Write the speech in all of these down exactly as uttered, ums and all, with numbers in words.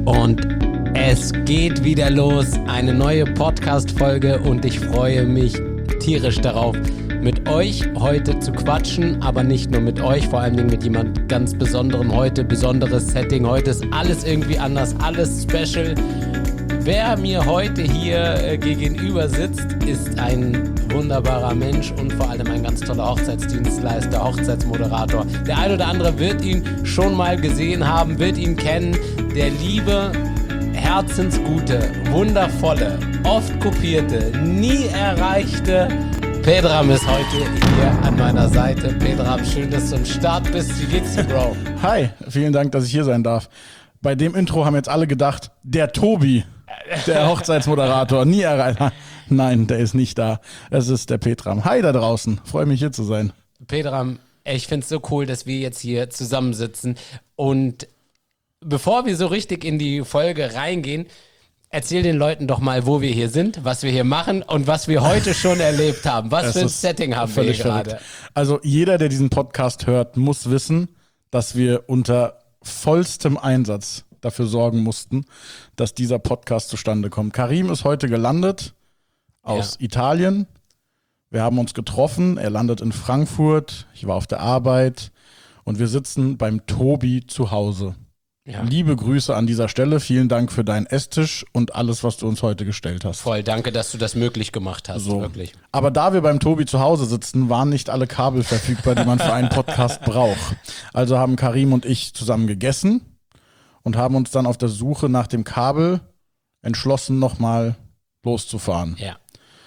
Und es geht wieder los, eine neue Podcast-Folge und ich freue mich tierisch darauf, mit euch heute zu quatschen, aber nicht nur mit euch, vor allen Dingen mit jemand ganz Besonderem heute, besonderes Setting, heute ist alles irgendwie anders, alles special. Wer mir heute hier äh, gegenüber sitzt, ist ein wunderbarer Mensch und vor allem ein ganz toller Hochzeitsdienstleister, Hochzeitsmoderator. Der ein oder andere wird ihn schon mal gesehen haben, wird ihn kennen. Der liebe, herzensgute, wundervolle, oft kopierte, nie erreichte Pedram ist heute hier an meiner Seite. Pedram, schön, dass du am Start bist. Wie geht's dir, Bro? Hi, vielen Dank, dass ich hier sein darf. Bei dem Intro haben jetzt alle gedacht, der Tobi, der Hochzeitsmoderator, nie erreicht. Nein, der ist nicht da. Es ist der Pedram. Hi da draußen, freue mich hier zu sein. Pedram, ich finde es so cool, dass wir jetzt hier zusammensitzen. Und bevor wir so richtig in die Folge reingehen, erzähl den Leuten doch mal, wo wir hier sind, was wir hier machen und was wir heute schon erlebt haben. Was für ein Setting haben wir hier gerade? Also jeder, der diesen Podcast hört, muss wissen, dass wir unter vollstem Einsatz dafür sorgen mussten, dass dieser Podcast zustande kommt. Karim ist heute gelandet aus ja. Italien. Wir haben uns getroffen. Er landet in Frankfurt. Ich war auf der Arbeit und wir sitzen beim Tobi zu Hause. Ja. Liebe Grüße an dieser Stelle. Vielen Dank für deinen Esstisch und alles, was du uns heute gestellt hast. Voll, danke, dass du das möglich gemacht hast. So. Wirklich. Aber da wir beim Tobi zu Hause sitzen, waren nicht alle Kabel verfügbar, die man für einen Podcast braucht. Also haben Karim und ich zusammen gegessen und haben uns dann auf der Suche nach dem Kabel entschlossen, nochmal loszufahren. Ja.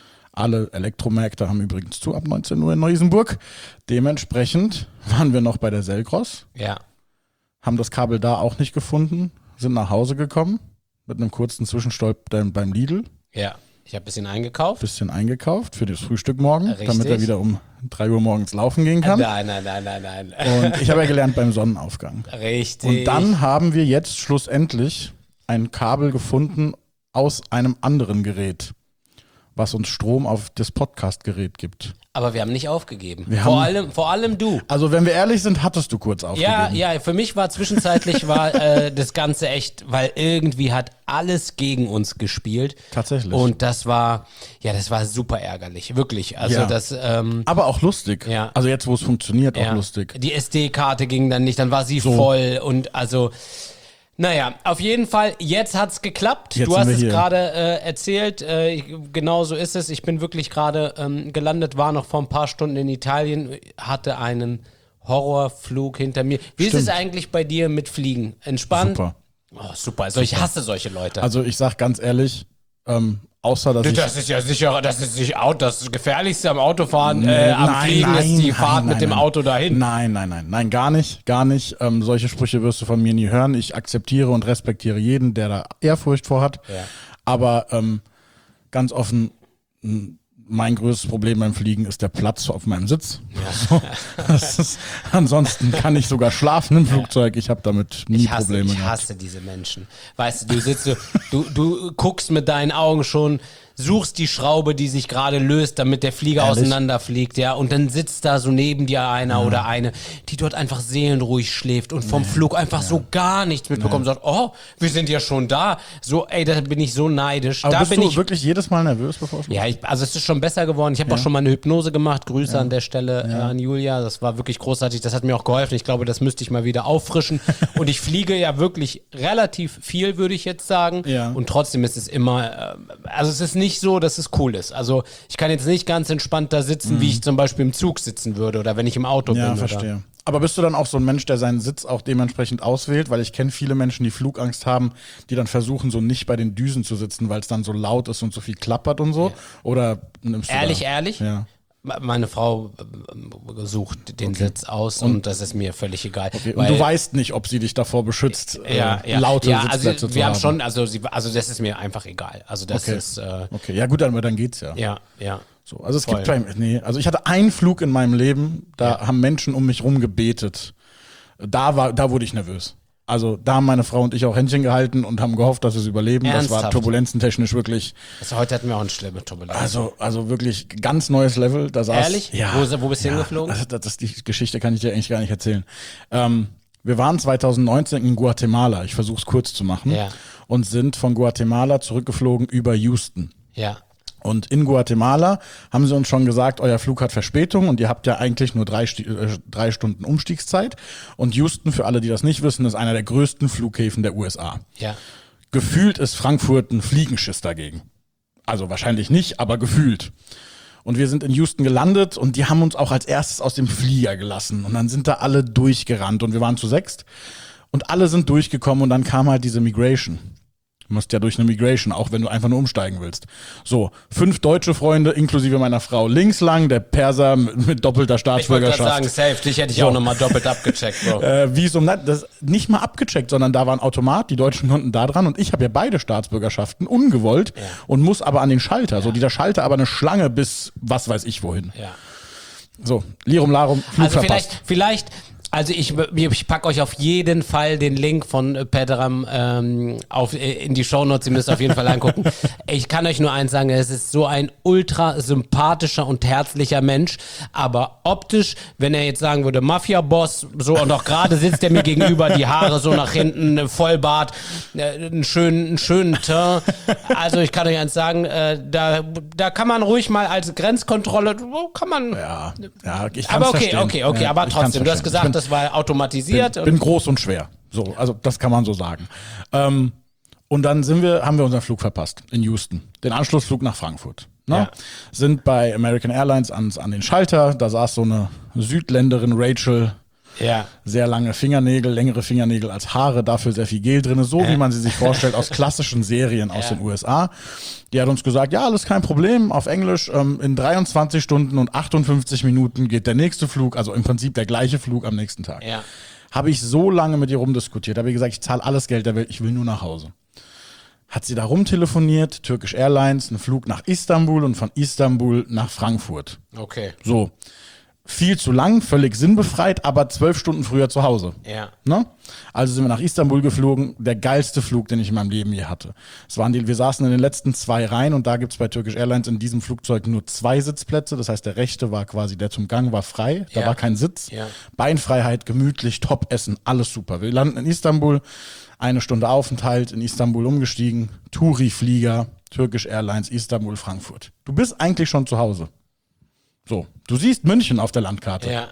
Alle Elektromärkte haben übrigens zu ab neunzehn Uhr in Neu-Isenburg. Dementsprechend waren wir noch bei der Selgros. Ja. Haben das Kabel da auch nicht gefunden, sind nach Hause gekommen mit einem kurzen Zwischenstopp beim Lidl. Ja, ich habe ein bisschen eingekauft. Bisschen eingekauft für das Frühstück morgen, Richtig. Damit er wieder um drei Uhr morgens laufen gehen kann. Nein, nein, nein, nein, nein. Und ich habe ja gelernt beim Sonnenaufgang. Richtig. Und dann haben wir jetzt schlussendlich ein Kabel gefunden aus einem anderen Gerät, was uns Strom auf das Podcast-Gerät gibt. Aber wir haben nicht aufgegeben. Wir vor, haben, allem, vor allem du. Also wenn wir ehrlich sind, hattest du kurz aufgegeben. Ja, ja, für mich war zwischenzeitlich war äh, das Ganze echt, weil irgendwie hat alles gegen uns gespielt. Tatsächlich. Und das war, ja, das war super ärgerlich, wirklich. Also ja. das, ähm, aber auch lustig. Ja. Also jetzt, wo es funktioniert, auch ja. lustig. Die S D-Karte ging dann nicht, dann war sie so. voll und also... Naja, auf jeden Fall, jetzt hat's geklappt. Jetzt du hast es hier. gerade äh, erzählt, äh, genau so ist es. Ich bin wirklich gerade ähm, gelandet, war noch vor ein paar Stunden in Italien, hatte einen Horrorflug hinter mir. Wie Stimmt. ist es eigentlich bei dir mit Fliegen? Entspannt? Super. Oh, super. Also ich hasse solche Leute. Also ich sag ganz ehrlich, ähm, außer dass ich... Das ist ja sicher, das ist nicht Auto, das Gefährlichste am Autofahren, äh, am nein, Fliegen nein, ist die nein, Fahrt nein, mit dem nein. Auto dahin. Nein, nein, nein, nein, gar nicht, gar nicht. Ähm, solche Sprüche wirst du von mir nie hören. Ich akzeptiere und respektiere jeden, der da Ehrfurcht vor hat. Ja. Aber ähm, ganz offen, m- mein größtes Problem beim Fliegen ist der Platz auf meinem Sitz. Ja. So, das ist, ansonsten kann ich sogar schlafen im Flugzeug. Ich habe damit nie Ich hasse, Probleme ich gehabt. hasse diese Menschen. Weißt du, du sitzt so, du, du guckst mit deinen Augen schon, suchst die Schraube, die sich gerade löst, damit der Flieger Ehrlich? auseinanderfliegt, ja, und dann sitzt da so neben dir einer ja. oder eine, die dort einfach seelenruhig schläft und vom nee. Flug einfach ja. so gar nichts mitbekommt, nee. sagt, oh, wir sind ja schon da. So, ey, da bin ich so neidisch. Aber da bist bin du ich wirklich jedes Mal nervös, bevor es Ja, ich, also es ist schon besser geworden. Ich habe ja. auch schon mal eine Hypnose gemacht. Grüße ja. an der Stelle ja. äh, an Julia. Das war wirklich großartig. Das hat mir auch geholfen. Ich glaube, das müsste ich mal wieder auffrischen. Und ich fliege ja wirklich relativ viel, würde ich jetzt sagen. Ja. Und trotzdem ist es immer, äh, also es ist nicht so, dass es cool ist. Also ich kann jetzt nicht ganz entspannt da sitzen, mhm. wie ich zum Beispiel im Zug sitzen würde oder wenn ich im Auto ja, bin. Ja, verstehe. Oder. Aber bist du dann auch so ein Mensch, der seinen Sitz auch dementsprechend auswählt? Weil ich kenne viele Menschen, die Flugangst haben, die dann versuchen, so nicht bei den Düsen zu sitzen, weil es dann so laut ist und so viel klappert und so. Ja. Oder nimmst du Ehrlich, da? ehrlich? Ja. Meine Frau sucht den okay. Sitz aus und, und das ist mir völlig egal. Okay. Und du weißt nicht, ob sie dich davor beschützt, ja, äh, ja. laute ja, Sitzplätze also, zu wir haben. haben schon, also, sie, also das ist mir einfach egal. Also das okay. ist. Äh, okay, ja gut, dann, dann geht's ja. Ja, ja. So, also es Voll. gibt beim, nee, also ich hatte einen Flug in meinem Leben, da ja. haben Menschen um mich rum gebetet. Da war, da wurde ich nervös. Also da haben meine Frau und ich auch Händchen gehalten und haben gehofft, dass wir es überleben. Ernsthaft? Das war turbulenzentechnisch wirklich. Also heute hatten wir auch eine schlimme Turbulenz. Also, also wirklich ganz neues Level. Da saß, Ehrlich? Ja. Wo, wo bist du ja, hingeflogen? Also das, das, die Geschichte kann ich dir eigentlich gar nicht erzählen. Ähm, Wir waren zwanzig neunzehn in Guatemala, ich versuche es kurz zu machen, Ja. und sind von Guatemala zurückgeflogen über Houston. Ja. Und in Guatemala haben sie uns schon gesagt, euer Flug hat Verspätung und ihr habt ja eigentlich nur drei, Sti- äh, drei Stunden Umstiegszeit. Und Houston, für alle, die das nicht wissen, ist einer der größten Flughäfen der U S A. Ja. Gefühlt ist Frankfurt ein Fliegenschiss dagegen. Also wahrscheinlich nicht, aber gefühlt. Und wir sind in Houston gelandet und die haben uns auch als erstes aus dem Flieger gelassen. Und dann sind da alle durchgerannt und wir waren zu sechst. Und alle sind durchgekommen und dann kam halt diese Migration. Du musst ja durch eine Migration, auch wenn du einfach nur umsteigen willst. So, fünf deutsche Freunde, inklusive meiner Frau, links lang, der Perser mit, mit doppelter Ich wollte Staatsbürgerschaft. gerade sagen, safe, dich hätte ich So. auch nochmal doppelt abgecheckt, Bro. Äh, wie so, das nicht mal abgecheckt, sondern da war ein Automat, die Deutschen konnten da dran und ich habe ja beide Staatsbürgerschaften, ungewollt, Ja. und muss aber an den Schalter. So, dieser Schalter aber eine Schlange bis was weiß ich wohin. Ja. So, Lirum Larum, Flug Also verpasst. vielleicht, vielleicht, also ich, ich packe euch auf jeden Fall den Link von äh, Pedram ähm, auf, äh, in die Shownotes, ihr müsst auf jeden Fall angucken. Ich kann euch nur eins sagen, es ist so ein ultra sympathischer und herzlicher Mensch, aber optisch, wenn er jetzt sagen würde, Mafia-Boss, so, und auch gerade sitzt er mir gegenüber, die Haare so nach hinten, äh, Vollbart, äh, einen schönen, einen schönen Teint. Also ich kann euch eins sagen, äh, da, da kann man ruhig mal als Grenzkontrolle, kann man... Ja, ja, ich kann's Aber okay, verstehen. okay, okay, Ja, aber ich kann's trotzdem, du hast verstehen. gesagt, Ich bin, das war automatisiert. bin, und bin groß und schwer. So, also das kann man so sagen. Ähm, und dann sind wir, haben wir unseren Flug verpasst in Houston. Den Anschlussflug nach Frankfurt. Ne? Ja. Sind bei American Airlines ans, an den Schalter. Da saß so eine Südländerin, Rachel, ja, sehr lange Fingernägel, längere Fingernägel als Haare, dafür sehr viel Gel drin, so wie man sie sich vorstellt aus klassischen Serien aus Ja. den U S A. Die hat uns gesagt, ja, alles kein Problem, auf Englisch, ähm, in dreiundzwanzig Stunden und achtundfünfzig Minuten geht der nächste Flug, also im Prinzip der gleiche Flug am nächsten Tag. ja. Habe ich so lange mit ihr rumdiskutiert, habe ich gesagt, ich zahle alles Geld der Welt, ich will nur nach Hause. Hat sie da rumtelefoniert, Turkish Airlines, einen Flug nach Istanbul und von Istanbul nach Frankfurt. Okay, So, viel zu lang, völlig sinnbefreit, aber zwölf Stunden früher zu Hause. ja. Ne? Also sind wir nach Istanbul geflogen, der geilste Flug, den ich in meinem Leben je hatte. Es waren die, wir saßen in den letzten zwei Reihen und da gibt es bei Turkish Airlines in diesem Flugzeug nur zwei Sitzplätze. Das heißt, der rechte war quasi, der zum Gang war frei, da Ja. war kein Sitz. Ja. Beinfreiheit, gemütlich, Top-Essen, alles super. Wir landen in Istanbul, eine Stunde Aufenthalt, in Istanbul umgestiegen, Touri-Flieger, Turkish Airlines, Istanbul, Frankfurt. Du bist eigentlich schon zu Hause. So, du siehst München auf der Landkarte. Ja.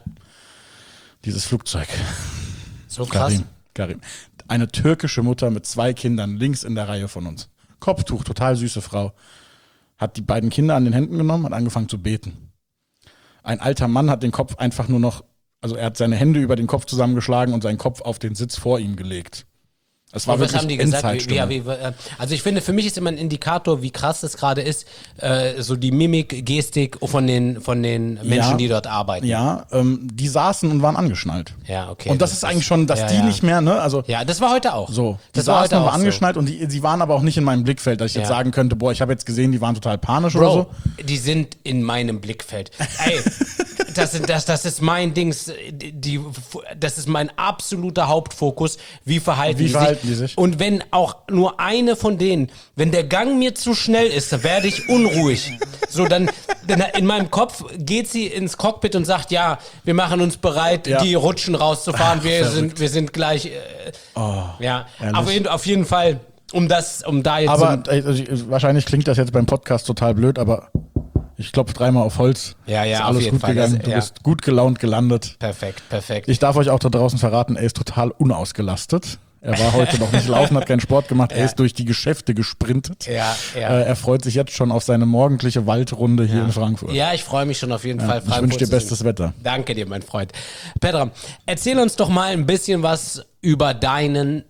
Dieses Flugzeug. So krass. Karim, Karim. Eine türkische Mutter mit zwei Kindern links in der Reihe von uns. Kopftuch, total süße Frau. Hat die beiden Kinder an den Händen genommen, hat angefangen zu beten. Ein alter Mann hat den Kopf einfach nur noch, also er hat seine Hände über den Kopf zusammengeschlagen und seinen Kopf auf den Sitz vor ihm gelegt. Es war Und was wirklich haben die gesagt? Wie, Endzeitstimmung. wie, wie, äh, also ich finde, für mich ist immer ein Indikator, wie krass es gerade ist, äh, so die Mimik, Gestik von den, von den Menschen, Ja. die dort arbeiten. Ja, ähm, die saßen und waren angeschnallt. Ja, okay. Und das, ist eigentlich schon, dass ja, die ja. nicht mehr, ne, also Ja, das war heute auch. so, die das war saßen heute und waren auch so. angeschnallt und die, sie waren aber auch nicht in meinem Blickfeld, dass ich jetzt Ja. sagen könnte, boah, ich habe jetzt gesehen, die waren total panisch oder Bro, so. die sind in meinem Blickfeld. Ey, das, sind- das, das ist mein Dings, die, das ist mein absoluter Hauptfokus. Wie verhalten, Wie die, verhalten sich? die sich? Und wenn auch nur eine von denen, wenn der Gang mir zu schnell ist, dann werde ich unruhig. So, dann, dann in meinem Kopf geht sie ins Cockpit und sagt, ja, wir machen uns bereit, Ja. die Rutschen rauszufahren. Ach, wir, verrückt. sind, wir sind gleich. Äh, ja, ehrlich. auf jeden, auf jeden Fall, um das, um da jetzt. Aber ey, also, ich- wahrscheinlich klingt das jetzt beim Podcast total blöd, aber ich klopfe dreimal auf Holz. Ja, ja, ist auf alles jeden gut Fall. gegangen. Das- Du ja. bist gut gelaunt gelandet. perfekt, perfekt. Ich darf euch auch da draußen verraten, er ist total unausgelastet. Er war heute noch nicht laufen, hat keinen Sport gemacht. Er Ja. ist durch die Geschäfte gesprintet. Ja, ja. Äh, er freut sich jetzt schon auf seine morgendliche Waldrunde hier in Frankfurt. Ja, ich freue mich schon auf jeden Fall. ich wünsche dir zu bestes sehen. Wetter. Danke dir, mein Freund. Pedram, erzähl uns doch mal ein bisschen was über deinen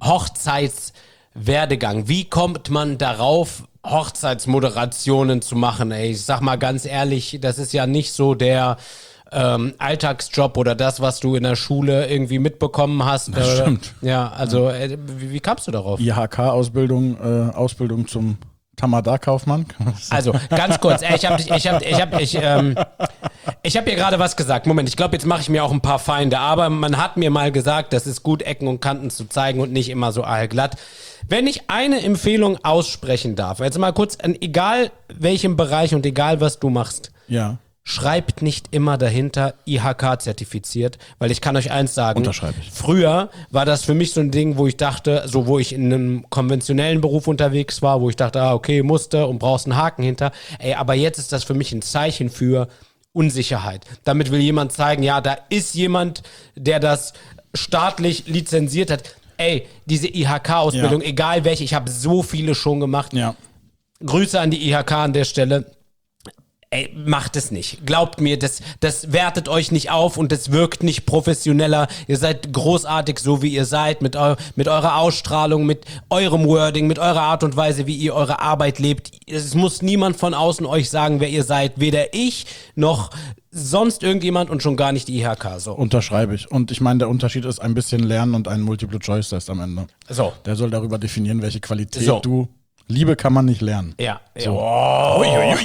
Hochzeitswerdegang. Wie kommt man darauf, Hochzeitsmoderationen zu machen? Ey, ich sag mal ganz ehrlich, das ist ja nicht so der ähm, Alltagsjob oder das, was du in der Schule irgendwie mitbekommen hast. Das äh, stimmt. Ja, also äh, wie, wie kamst du darauf? I H K-Ausbildung, äh, Ausbildung zum Tamada-Kaufmann. Also, ganz kurz, ey, ich habe ich hab, ich hab, ich, ähm, ich hab hier gerade was gesagt. Moment, ich glaube, jetzt mache ich mir auch ein paar Feinde, aber man hat mir mal gesagt, das ist gut, Ecken und Kanten zu zeigen und nicht immer so allglatt. Wenn ich eine Empfehlung aussprechen darf, jetzt mal kurz, in egal welchem Bereich und egal was du machst, Ja. schreibt nicht immer dahinter I H K-zertifiziert, weil ich kann euch eins sagen, Unterschreibe ich. Früher war das für mich so ein Ding, wo ich dachte, so wo ich in einem konventionellen Beruf unterwegs war, wo ich dachte, ah, okay, musste und brauchst einen Haken hinter. Ey, aber jetzt ist das für mich ein Zeichen für Unsicherheit. Damit will jemand zeigen, ja, da ist jemand, der das staatlich lizenziert hat. Ey, diese I H K-Ausbildung, Ja. egal welche, ich habe so viele schon gemacht. Ja. Grüße an die I H K an der Stelle. Ey, macht es nicht. Glaubt mir, das, das wertet euch nicht auf und das wirkt nicht professioneller. Ihr seid großartig, so wie ihr seid, mit, eu- mit eurer Ausstrahlung, mit eurem Wording, mit eurer Art und Weise, wie ihr eure Arbeit lebt. Es muss niemand von außen euch sagen, wer ihr seid. Weder ich noch sonst irgendjemand und schon gar nicht die I H K. So. Unterschreibe ich. Und ich meine, der Unterschied ist ein bisschen Lernen und ein Multiple-Choice-Test am Ende. So. Der soll darüber definieren, welche Qualität So. du... Liebe kann man nicht lernen. Ja. So. Oh.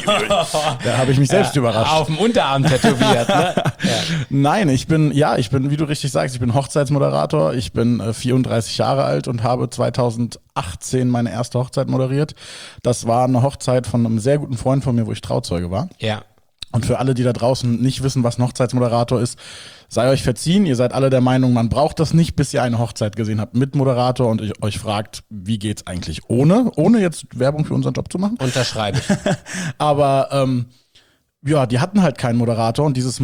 Da habe ich mich selbst überrascht. Auf dem Unterarm tätowiert, ne? Ja. Nein, ich bin, ja, ich bin, wie du richtig sagst, ich bin Hochzeitsmoderator. Ich bin äh, vierunddreißig Jahre alt und habe zweitausendachtzehn meine erste Hochzeit moderiert. Das war eine Hochzeit von einem sehr guten Freund von mir, wo ich Trauzeuge war. Ja. Und für alle, die da draußen nicht wissen, was ein Hochzeitsmoderator ist, sei euch verziehen. Ihr seid alle der Meinung, man braucht das nicht, bis ihr eine Hochzeit gesehen habt mit Moderator und ich, euch fragt, wie geht's eigentlich ohne, ohne jetzt Werbung für unseren Job zu machen. Unterschreibe ich. Aber ähm, ja, die hatten halt keinen Moderator und dieses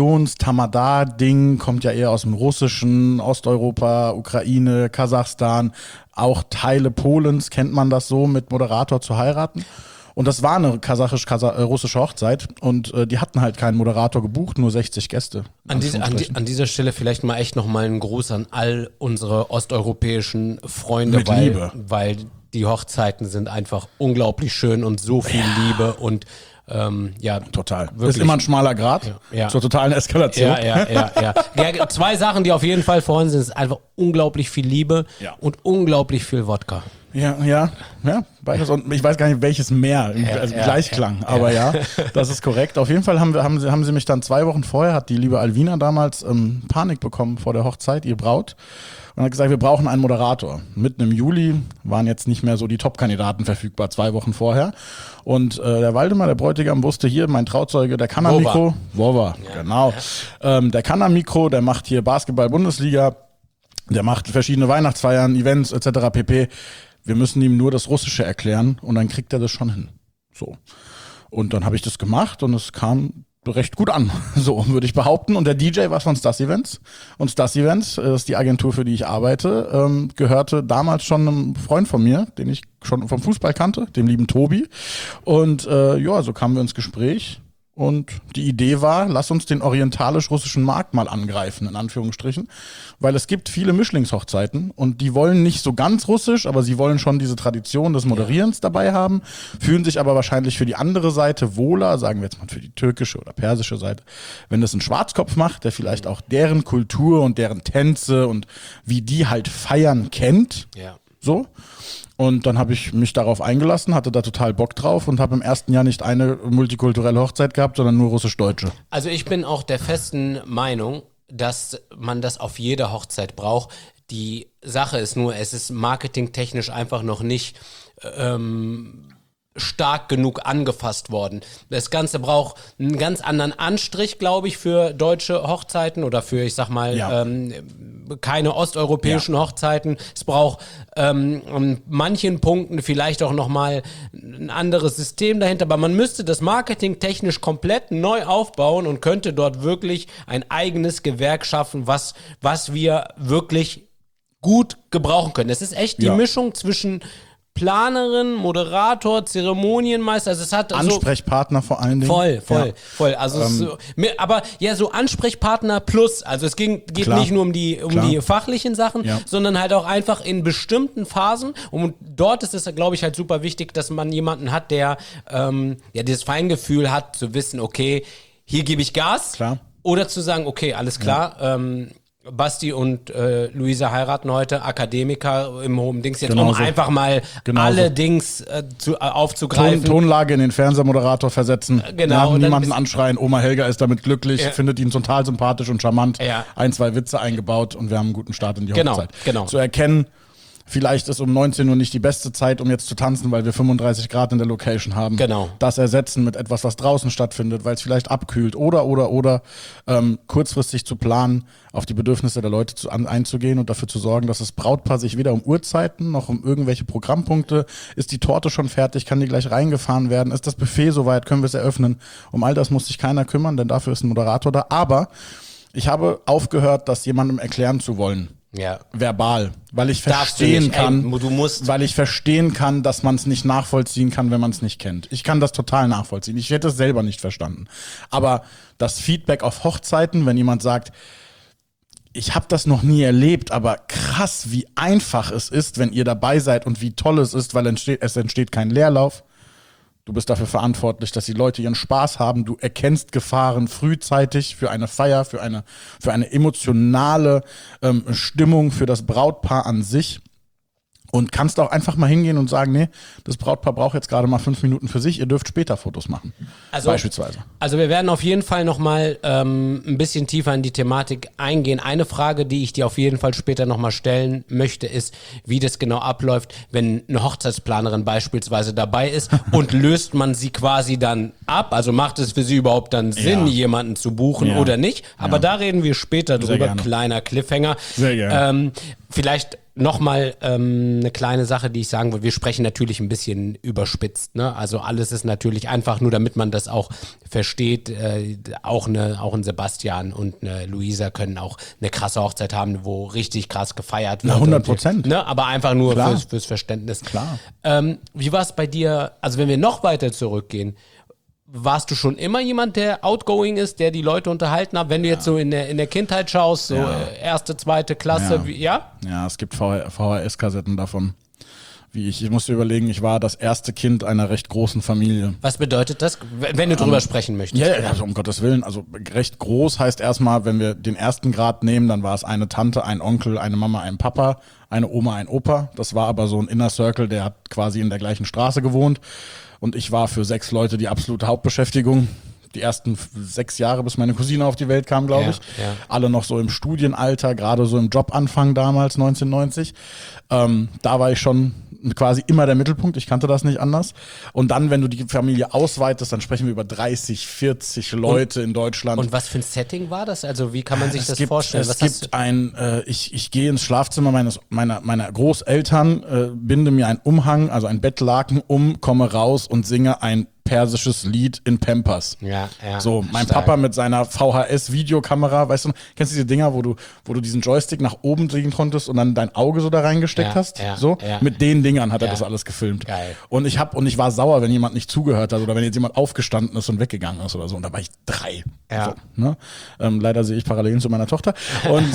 Moderations-Tamada-Ding kommt ja eher aus dem Russischen, Osteuropa, Ukraine, Kasachstan, auch Teile Polens kennt man das so, mit Moderator zu heiraten. Und das war eine kasachisch-russische Hochzeit und äh, die hatten halt keinen Moderator gebucht, nur sechzig Gäste. An, diese, an, die, an dieser Stelle vielleicht mal echt nochmal einen Gruß an all unsere osteuropäischen Freunde, Mit weil, Liebe. weil die Hochzeiten sind einfach unglaublich schön und so viel Liebe und ähm, ja, Total. Wirklich. Ist immer ein schmaler Grad Ja, ja. zur totalen Eskalation. Ja, ja, ja, ja. ja. Zwei Sachen, die auf jeden Fall vorhanden sind, ist einfach unglaublich viel Liebe Ja. und unglaublich viel Wodka. Ja, ja, ja, beides. Und ich weiß gar nicht, welches mehr, also ja, Gleichklang, aber ja. das ist korrekt. Auf jeden Fall haben, wir, haben, sie, haben sie mich dann zwei Wochen vorher, hat die liebe Alvina damals ähm, Panik bekommen vor der Hochzeit, ihr Braut, und hat gesagt, wir brauchen einen Moderator. Mitten im Juli waren jetzt nicht mehr so die Top-Kandidaten verfügbar, zwei Wochen vorher. Und äh, der Waldemar, der Bräutigam, wusste hier, mein Trauzeuge, der kann am Wova. Mikro, Wova, genau, ähm, der kann am Mikro, der macht hier Basketball-Bundesliga, der macht verschiedene Weihnachtsfeiern, Events et cetera pp. Wir müssen ihm nur das Russische erklären und dann kriegt er das schon hin. So. Und dann habe ich das gemacht und es kam recht gut an, so würde ich behaupten. Und der D J war von Stas Events. Und Stas Events, das ist die Agentur, für die ich arbeite, ähm, gehörte damals schon einem Freund von mir, den ich schon vom Fußball kannte, dem lieben Tobi. Und äh, ja, so kamen wir ins Gespräch. Und die Idee war, lass uns den orientalisch-russischen Markt mal angreifen, in Anführungsstrichen. Weil es gibt viele Mischlingshochzeiten und die wollen nicht so ganz russisch, aber sie wollen schon diese Tradition des Moderierens dabei haben, fühlen sich aber wahrscheinlich für die andere Seite wohler, sagen wir jetzt mal für die türkische oder persische Seite, wenn das ein Schwarzkopf macht, der vielleicht auch deren Kultur und deren Tänze und wie die halt feiern kennt. Ja. So. Und dann habe ich mich darauf eingelassen, hatte da total Bock drauf und habe im ersten Jahr nicht eine multikulturelle Hochzeit gehabt, sondern nur russisch-deutsche. Also ich bin auch der festen Meinung, dass man das auf jeder Hochzeit braucht. Die Sache ist nur, es ist marketingtechnisch einfach noch nicht ähm, stark genug angefasst worden. Das Ganze braucht einen ganz anderen Anstrich, glaube ich, für deutsche Hochzeiten oder für, ich sag mal, Ja. ähm, keine osteuropäischen ja. Hochzeiten. Es braucht ähm, an manchen Punkten vielleicht auch nochmal ein anderes System dahinter, aber man müsste das Marketing technisch komplett neu aufbauen und könnte dort wirklich ein eigenes Gewerk schaffen, was, was wir wirklich gut gebrauchen können. Es ist echt die Ja. Mischung zwischen Planerin, Moderator, Zeremonienmeister, also es hat Ansprechpartner so vor allen Dingen. Voll, voll, Ja. voll. Also es ist so, mir- aber ja, so Ansprechpartner plus. Also es ging, geht Klar. nicht nur um die um Klar. die fachlichen Sachen, Ja. sondern halt auch einfach in bestimmten Phasen. Und dort ist es, glaube ich, halt super wichtig, dass man jemanden hat, der ähm, ja dieses Feingefühl hat, zu wissen, okay, hier gebe ich Gas. Klar. Oder zu sagen, okay, alles klar. Ähm, Basti und äh, Luisa heiraten heute, Akademiker im hohen Dings, jetzt Genauso. um einfach mal Genauso. alle Dings äh, zu, äh, aufzugreifen. Ton, Tonlage in den Fernsehermoderator versetzen. Genau, Ja, und dann niemanden bist- anschreien. Oma Helga ist damit glücklich, Ja. findet ihn total sympathisch und charmant. Ja. Ein, zwei Witze eingebaut und wir haben einen guten Start in die Genau, Hochzeit. genau. Zu erkennen, vielleicht ist um neunzehn Uhr nicht die beste Zeit, um jetzt zu tanzen, weil wir fünfunddreißig Grad in der Location haben. Genau. Das ersetzen mit etwas, was draußen stattfindet, weil es vielleicht abkühlt oder, oder, oder ähm, kurzfristig zu planen, auf die Bedürfnisse der Leute zu, an, einzugehen und dafür zu sorgen, dass das Brautpaar sich weder um Uhrzeiten noch um irgendwelche Programmpunkte, ist die Torte schon fertig, kann die gleich reingefahren werden, ist das Buffet soweit, können wir es eröffnen. Um all das muss sich keiner kümmern, denn dafür ist ein Moderator da. Aber ich habe aufgehört, das jemandem erklären zu wollen. Ja. Verbal, weil ich Darfst du verstehen nicht, kann, ey, du musst. weil ich verstehen kann, dass man es nicht nachvollziehen kann, wenn man es nicht kennt. Ich kann das total nachvollziehen. Ich hätte es selber nicht verstanden. Aber das Feedback auf Hochzeiten, wenn jemand sagt, ich habe das noch nie erlebt, aber krass, wie einfach es ist, wenn ihr dabei seid und wie toll es ist, weil entsteht, es entsteht kein Leerlauf. Du bist dafür verantwortlich, dass die Leute ihren Spaß haben. Du erkennst Gefahren frühzeitig für eine Feier, für eine, für eine emotionale ähm, Stimmung, für das Brautpaar an sich. Und kannst auch einfach mal hingehen und sagen, nee, das Brautpaar braucht jetzt gerade mal fünf Minuten für sich, ihr dürft später Fotos machen, also, beispielsweise. Also wir werden auf jeden Fall nochmal ähm, ein bisschen tiefer in die Thematik eingehen. Eine Frage, die ich dir auf jeden Fall später nochmal stellen möchte, ist, wie das genau abläuft, wenn eine Hochzeitsplanerin beispielsweise dabei ist und löst man sie quasi dann ab? Also macht es für sie überhaupt dann Sinn, Ja. jemanden zu buchen Ja. oder nicht? Aber Ja. da reden wir später Sehr drüber. gerne. Kleiner Cliffhanger. Sehr gerne. Ähm, vielleicht Nochmal ähm, eine kleine Sache, die ich sagen will. Wir sprechen natürlich ein bisschen überspitzt. Ne? Also alles ist natürlich einfach nur, damit man das auch versteht. Äh, auch, eine, auch ein Sebastian und eine Luisa können auch eine krasse Hochzeit haben, wo richtig krass gefeiert wird. Na, hundert Prozent. Ne? Aber einfach nur Klar. fürs, fürs Verständnis. Klar. Ähm, wie war es bei dir, also wenn wir noch weiter zurückgehen, warst du schon immer jemand, der outgoing ist, der die Leute unterhalten hat? Wenn du jetzt so in der, in der Kindheit schaust, so Ja. äh, erste, zweite Klasse, Ja. wie, ja? Ja, es gibt V H S-Kassetten davon. Wie ich, ich musste überlegen, ich war das erste Kind einer recht großen Familie. Was bedeutet das, wenn du drüber um, sprechen möchtest? Ja, also um Gottes Willen. Also recht groß heißt erstmal, wenn wir den ersten Grad nehmen, dann war es eine Tante, ein Onkel, eine Mama, ein Papa, eine Oma, ein Opa. Das war aber so ein Inner Circle, der hat quasi in der gleichen Straße gewohnt. Und ich war für sechs Leute die absolute Hauptbeschäftigung. Die ersten sechs Jahre, bis meine Cousine auf die Welt kam, glaube Ja, ich. ja. Alle noch so im Studienalter, gerade so im Jobanfang damals, neunzehnhundertneunzig. Ähm, da war ich schon quasi immer der Mittelpunkt, ich kannte das nicht anders. Und dann, wenn du die Familie ausweitest, dann sprechen wir über dreißig, vierzig Leute in Deutschland. Und was für ein Setting war das? Also wie kann man sich es das gibt, vorstellen? Es Was gibt hast ein, äh, ich, ich gehe ins Schlafzimmer meines, meiner, meiner Großeltern, äh, binde mir einen Umhang, also ein Bettlaken um, komme raus und singe ein persisches Lied in Pampers. Ja, ja. So, mein stark. Papa mit seiner V H S-Videokamera, weißt du, kennst du diese Dinger, wo du, wo du diesen Joystick nach oben drehen konntest und dann dein Auge so da reingesteckt Ja, hast? ja, so, ja. mit den Dingern hat er Ja. das alles gefilmt. Geil. Und ich hab, und ich war sauer, wenn jemand nicht zugehört hat oder wenn jetzt jemand aufgestanden ist und weggegangen ist oder so. Und da war ich drei. Ja. So, ne? ähm, leider sehe ich Parallelen zu meiner Tochter. Und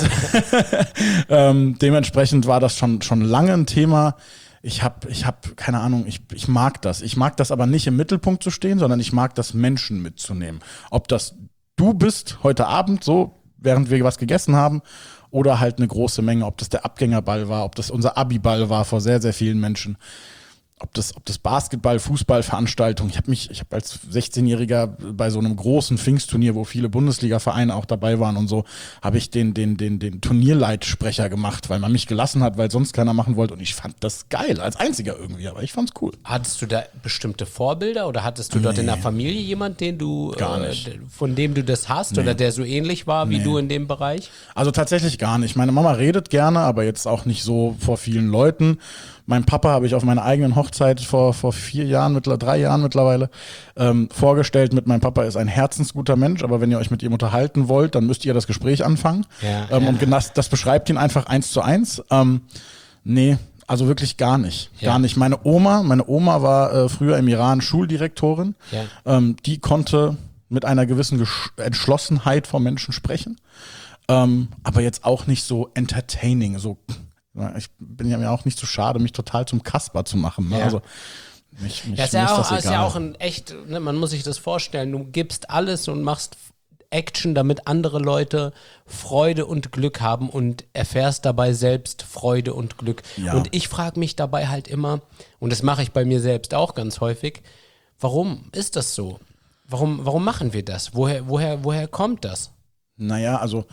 ähm, dementsprechend war das schon, schon lange ein Thema. Ich habe, ich hab, keine Ahnung, ich, ich mag das. Ich mag das aber nicht im Mittelpunkt zu stehen, sondern ich mag das, Menschen mitzunehmen. Ob das du bist heute Abend, so, während wir was gegessen haben, oder halt eine große Menge, ob das der Abgängerball war, ob das unser Abiball war vor sehr, sehr vielen Menschen. Ob das, ob das Basketball, Fußballveranstaltung. Ich habe mich, ich habe als sechzehnjähriger bei so einem großen Pfingstturnier, wo viele Bundesliga-Vereine auch dabei waren und so, habe ich den, den, den, den Turnierleitsprecher gemacht, weil man mich gelassen hat, weil sonst keiner machen wollte. Und ich fand das geil, als einziger irgendwie, aber ich fand's cool. Hattest du da bestimmte Vorbilder oder hattest du dort Nee. in der Familie jemand, den du Gar nicht. Äh, von dem du das hast Nee. oder der so ähnlich war wie Nee. du in dem Bereich? Also tatsächlich gar nicht. Meine Mama redet gerne, aber jetzt auch nicht so vor vielen Leuten. Mein Papa habe ich auf meiner eigenen Hochzeit vor, vor vier Jahren, mittler, drei Jahren mittlerweile, ähm, vorgestellt mit, mein Papa ist ein herzensguter Mensch, aber wenn ihr euch mit ihm unterhalten wollt, dann müsst ihr das Gespräch anfangen. Ja, ähm, ja. Und das, das beschreibt ihn einfach eins zu eins. Ähm, nee, also wirklich gar nicht. Ja. Gar nicht. Meine Oma, meine Oma war äh, früher im Iran Schuldirektorin. Ja. Ähm, die konnte mit einer gewissen Gesch- Entschlossenheit vor Menschen sprechen. Ähm, aber jetzt auch nicht so entertaining, so. Ich bin ja mir auch nicht zu schade, mich total zum Kasper zu machen. Ne? Ja. Also mich, mich, Ja, ist mir ja, ist auch, das ist ja egal. auch ein echt, ne, man muss sich das vorstellen, du gibst alles und machst Action, damit andere Leute Freude und Glück haben und erfährst dabei selbst Freude und Glück. Ja. Und ich frage mich dabei halt immer, und das mache ich bei mir selbst auch ganz häufig, warum ist das so? Warum, warum machen wir das? Woher, woher, woher kommt das? Naja, also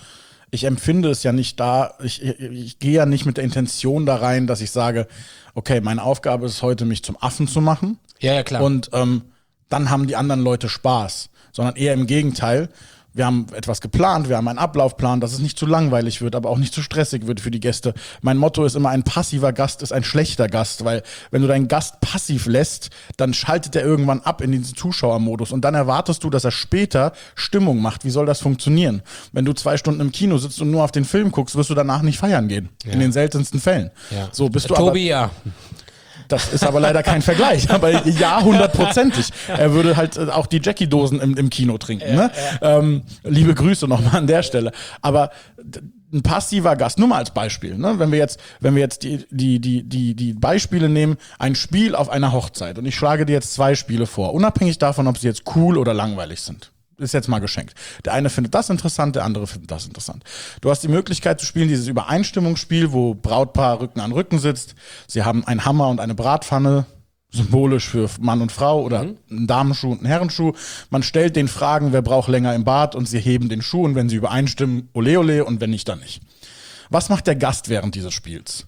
ich empfinde es ja nicht da, ich, ich, ich gehe ja nicht mit der Intention da rein, dass ich sage, okay, meine Aufgabe ist heute, mich zum Affen zu machen. Ja, ja, klar. Und ähm, dann haben die anderen Leute Spaß, sondern eher im Gegenteil. Wir haben etwas geplant, wir haben einen Ablaufplan, dass es nicht zu langweilig wird, aber auch nicht zu stressig wird für die Gäste. Mein Motto ist immer, ein passiver Gast ist ein schlechter Gast, weil wenn du deinen Gast passiv lässt, dann schaltet er irgendwann ab in diesen Zuschauermodus und dann erwartest du, dass er später Stimmung macht. Wie soll das funktionieren? Wenn du zwei Stunden im Kino sitzt und nur auf den Film guckst, wirst du danach nicht feiern gehen. Ja. In den seltensten Fällen. Ja. So bist du Tobi, aber, ja. Das ist aber leider kein Vergleich. Aber ja, hundertprozentig. Er würde halt auch die Jackie-Dosen im, im Kino trinken. Ja, ne? ja. Ähm, liebe Grüße nochmal an der Stelle. Aber ein passiver Gast, nur mal als Beispiel. Ne? Wenn wir jetzt, wenn wir jetzt die, die, die, die, die Beispiele nehmen, ein Spiel auf einer Hochzeit. Und ich schlage dir jetzt zwei Spiele vor, unabhängig davon, ob sie jetzt cool oder langweilig sind. Ist jetzt mal geschenkt. Der eine findet das interessant, der andere findet das interessant. Du hast die Möglichkeit zu spielen, dieses Übereinstimmungsspiel, wo Brautpaar Rücken an Rücken sitzt. Sie haben einen Hammer und eine Bratpfanne, symbolisch für Mann und Frau, oder mhm. einen Damenschuh und einen Herrenschuh. Man stellt den Fragen, wer braucht länger im Bad, und sie heben den Schuh, und wenn sie übereinstimmen, ole ole, und wenn nicht, dann nicht. Was macht der Gast während dieses Spiels?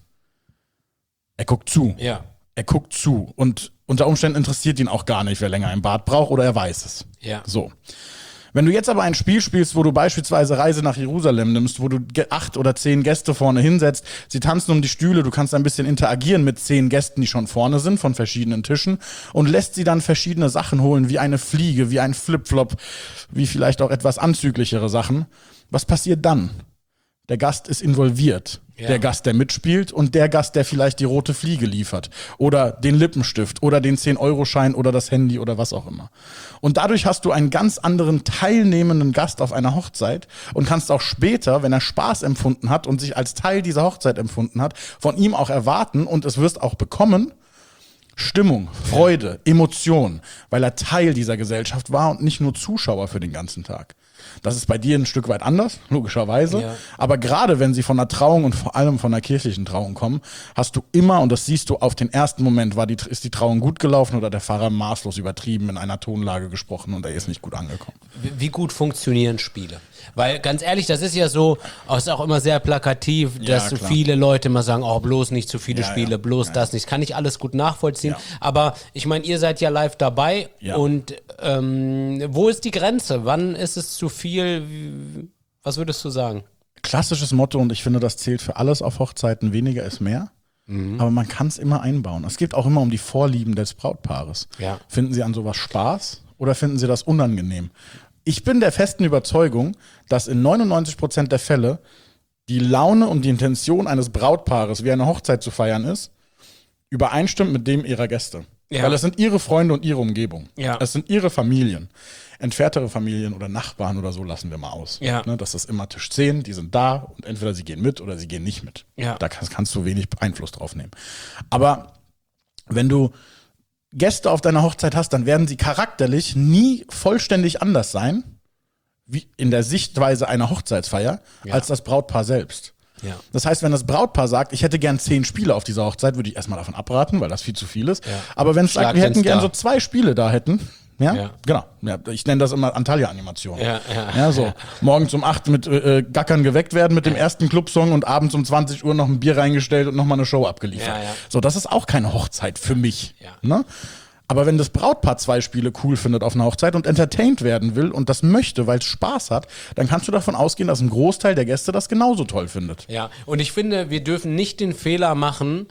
Er guckt zu. Ja. Er guckt zu, und unter Umständen interessiert ihn auch gar nicht, wer länger im Bad braucht, oder er weiß es. Ja. So. Wenn du jetzt aber ein Spiel spielst, wo du beispielsweise Reise nach Jerusalem nimmst, wo du acht oder zehn Gäste vorne hinsetzt, sie tanzen um die Stühle, du kannst ein bisschen interagieren mit zehn Gästen, die schon vorne sind, von verschiedenen Tischen, und lässt sie dann verschiedene Sachen holen, wie eine Fliege, wie ein Flipflop, wie vielleicht auch etwas anzüglichere Sachen. Was passiert dann? Der Gast ist involviert. Ja. Der Gast, der mitspielt, und der Gast, der vielleicht die rote Fliege liefert oder den Lippenstift oder den zehn-Euro-Schein oder das Handy oder was auch immer. Und dadurch hast du einen ganz anderen teilnehmenden Gast auf einer Hochzeit und kannst auch später, wenn er Spaß empfunden hat und sich als Teil dieser Hochzeit empfunden hat, von ihm auch erwarten, und es wirst auch bekommen, Stimmung, Freude, Emotion, weil er Teil dieser Gesellschaft war und nicht nur Zuschauer für den ganzen Tag. Das ist bei dir ein Stück weit anders, logischerweise. Ja. Aber gerade wenn sie von der Trauung und vor allem von der kirchlichen Trauung kommen, hast du immer, und das siehst du auf den ersten Moment, war die, ist die Trauung gut gelaufen oder der Pfarrer maßlos übertrieben in einer Tonlage gesprochen und er ist nicht gut angekommen. Wie gut funktionieren Spiele? Weil ganz ehrlich, das ist ja so, ist auch immer sehr plakativ, dass ja, so viele Leute immer sagen, oh, bloß nicht zu viele ja, Spiele, ja. bloß ja. das nicht. Kann ich alles gut nachvollziehen. Ja. Aber ich meine, ihr seid ja live dabei ja. und ähm, wo ist die Grenze? Wann ist es zu viel? Was würdest du sagen? Klassisches Motto, und ich finde, das zählt für alles auf Hochzeiten, weniger ist mehr. Mhm. Aber man kann es immer einbauen. Es geht auch immer um die Vorlieben des Brautpaares. Ja. Finden sie an sowas Spaß oder finden sie das unangenehm? Ich bin der festen Überzeugung, dass in neunundneunzig Prozent der Fälle die Laune und die Intention eines Brautpaares, wie eine Hochzeit zu feiern ist, übereinstimmt mit dem ihrer Gäste. Ja. Weil es sind ihre Freunde und ihre Umgebung. Ja. Es sind ihre Familien. Entferntere Familien oder Nachbarn oder so lassen wir mal aus. Ja. Ne, das ist immer Tisch zehn, die sind da und entweder sie gehen mit oder sie gehen nicht mit. Ja. Da kannst, kannst du wenig Einfluss drauf nehmen. Aber wenn du Gäste auf deiner Hochzeit hast, dann werden sie charakterlich nie vollständig anders sein, wie in der Sichtweise einer Hochzeitsfeier, ja. als das Brautpaar selbst. Ja. Das heißt, wenn das Brautpaar sagt, ich hätte gern zehn Spiele auf dieser Hochzeit, würde ich erstmal davon abraten, weil das viel zu viel ist. Ja. Aber wenn es sagt, wir hätten gern so zwei Spiele da hätten, ja, ja. genau. Ja, ich nenne das immer Antalya-Animation. Ja, ja, ja, so. Ja. Morgens um acht mit äh, Gackern geweckt werden mit dem ersten Clubsong und abends um zwanzig Uhr noch ein Bier reingestellt und nochmal eine Show abgeliefert. Ja, ja. So, das ist auch keine Hochzeit für mich. Ja. Ne? Aber wenn das Brautpaar zwei Spiele cool findet auf einer Hochzeit und entertained werden will und das möchte, weil es Spaß hat, dann kannst du davon ausgehen, dass ein Großteil der Gäste das genauso toll findet. Ja, und ich finde, wir dürfen nicht den Fehler machen,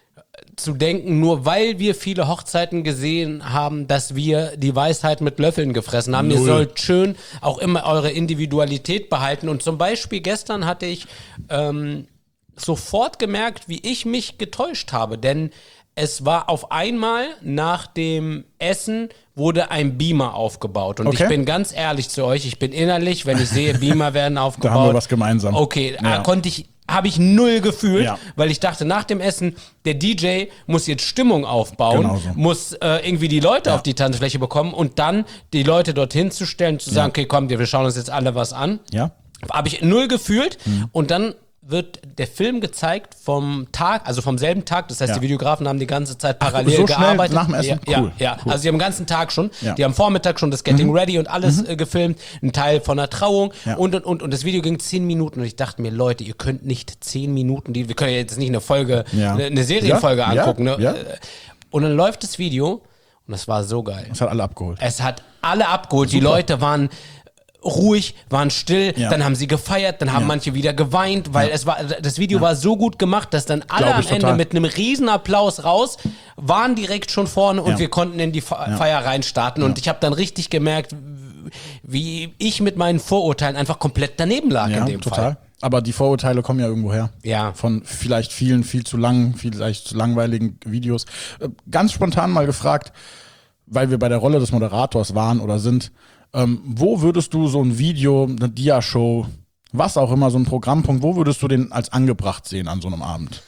zu denken, nur weil wir viele Hochzeiten gesehen haben, dass wir die Weisheit mit Löffeln gefressen haben. Null. Ihr sollt schön auch immer eure Individualität behalten. Und zum Beispiel gestern hatte ich ähm, sofort gemerkt, wie ich mich getäuscht habe. Denn es war auf einmal nach dem Essen wurde ein Beamer aufgebaut. Und okay. ich bin ganz ehrlich zu euch, ich bin innerlich, wenn ich sehe, Beamer werden aufgebaut. Da haben wir was gemeinsam. Okay, ja. konnte ich habe ich null gefühlt, ja. weil ich dachte, nach dem Essen, der D J muss jetzt Stimmung aufbauen, genau so. muss äh, irgendwie die Leute ja. auf die Tanzfläche bekommen und dann die Leute dorthin zu stellen, zu sagen, ja. okay, komm, wir schauen uns jetzt alle was an. Ja. Habe ich null gefühlt mhm. und dann wird der Film gezeigt vom Tag, also vom selben Tag, das heißt, Ja. die Videografen haben die ganze Zeit parallel Ach, so schnell gearbeitet. nach dem Essen? Ja, Cool, ja, ja. cool. Also die haben den ganzen Tag schon, Ja. die haben Vormittag schon das Getting Mhm. Ready und alles äh, gefilmt, ein Teil von der Trauung Ja. und, und, und, und das Video ging zehn Minuten und ich dachte mir, Leute, ihr könnt nicht zehn Minuten, die, wir können ja jetzt nicht eine Folge, Ja. eine, eine Serienfolge Ja, ja, angucken, ne? ja. Und dann läuft das Video und das war so geil. Das hat alle abgeholt. Es hat alle abgeholt. Die Super. Leute waren ruhig, waren still, Ja. dann haben sie gefeiert, dann haben Ja. manche wieder geweint, weil Ja. es war, das Video war so gut gemacht, dass dann alle Glaub am ich Ende total. mit einem riesen Applaus raus, waren direkt schon vorne und Ja. wir konnten in die Fe- Feier reinstarten und ich habe dann richtig gemerkt, wie ich mit meinen Vorurteilen einfach komplett daneben lag Ja, in dem total. Fall. Aber die Vorurteile kommen ja irgendwo her. Ja. Von vielleicht vielen, viel zu langen, vielleicht zu langweiligen Videos. Äh, Ganz spontan mal gefragt, weil wir bei der Rolle des Moderators waren oder sind, ähm, wo würdest du so ein Video, eine Dia-Show, was auch immer, so ein Programmpunkt, wo würdest du den als angebracht sehen an so einem Abend?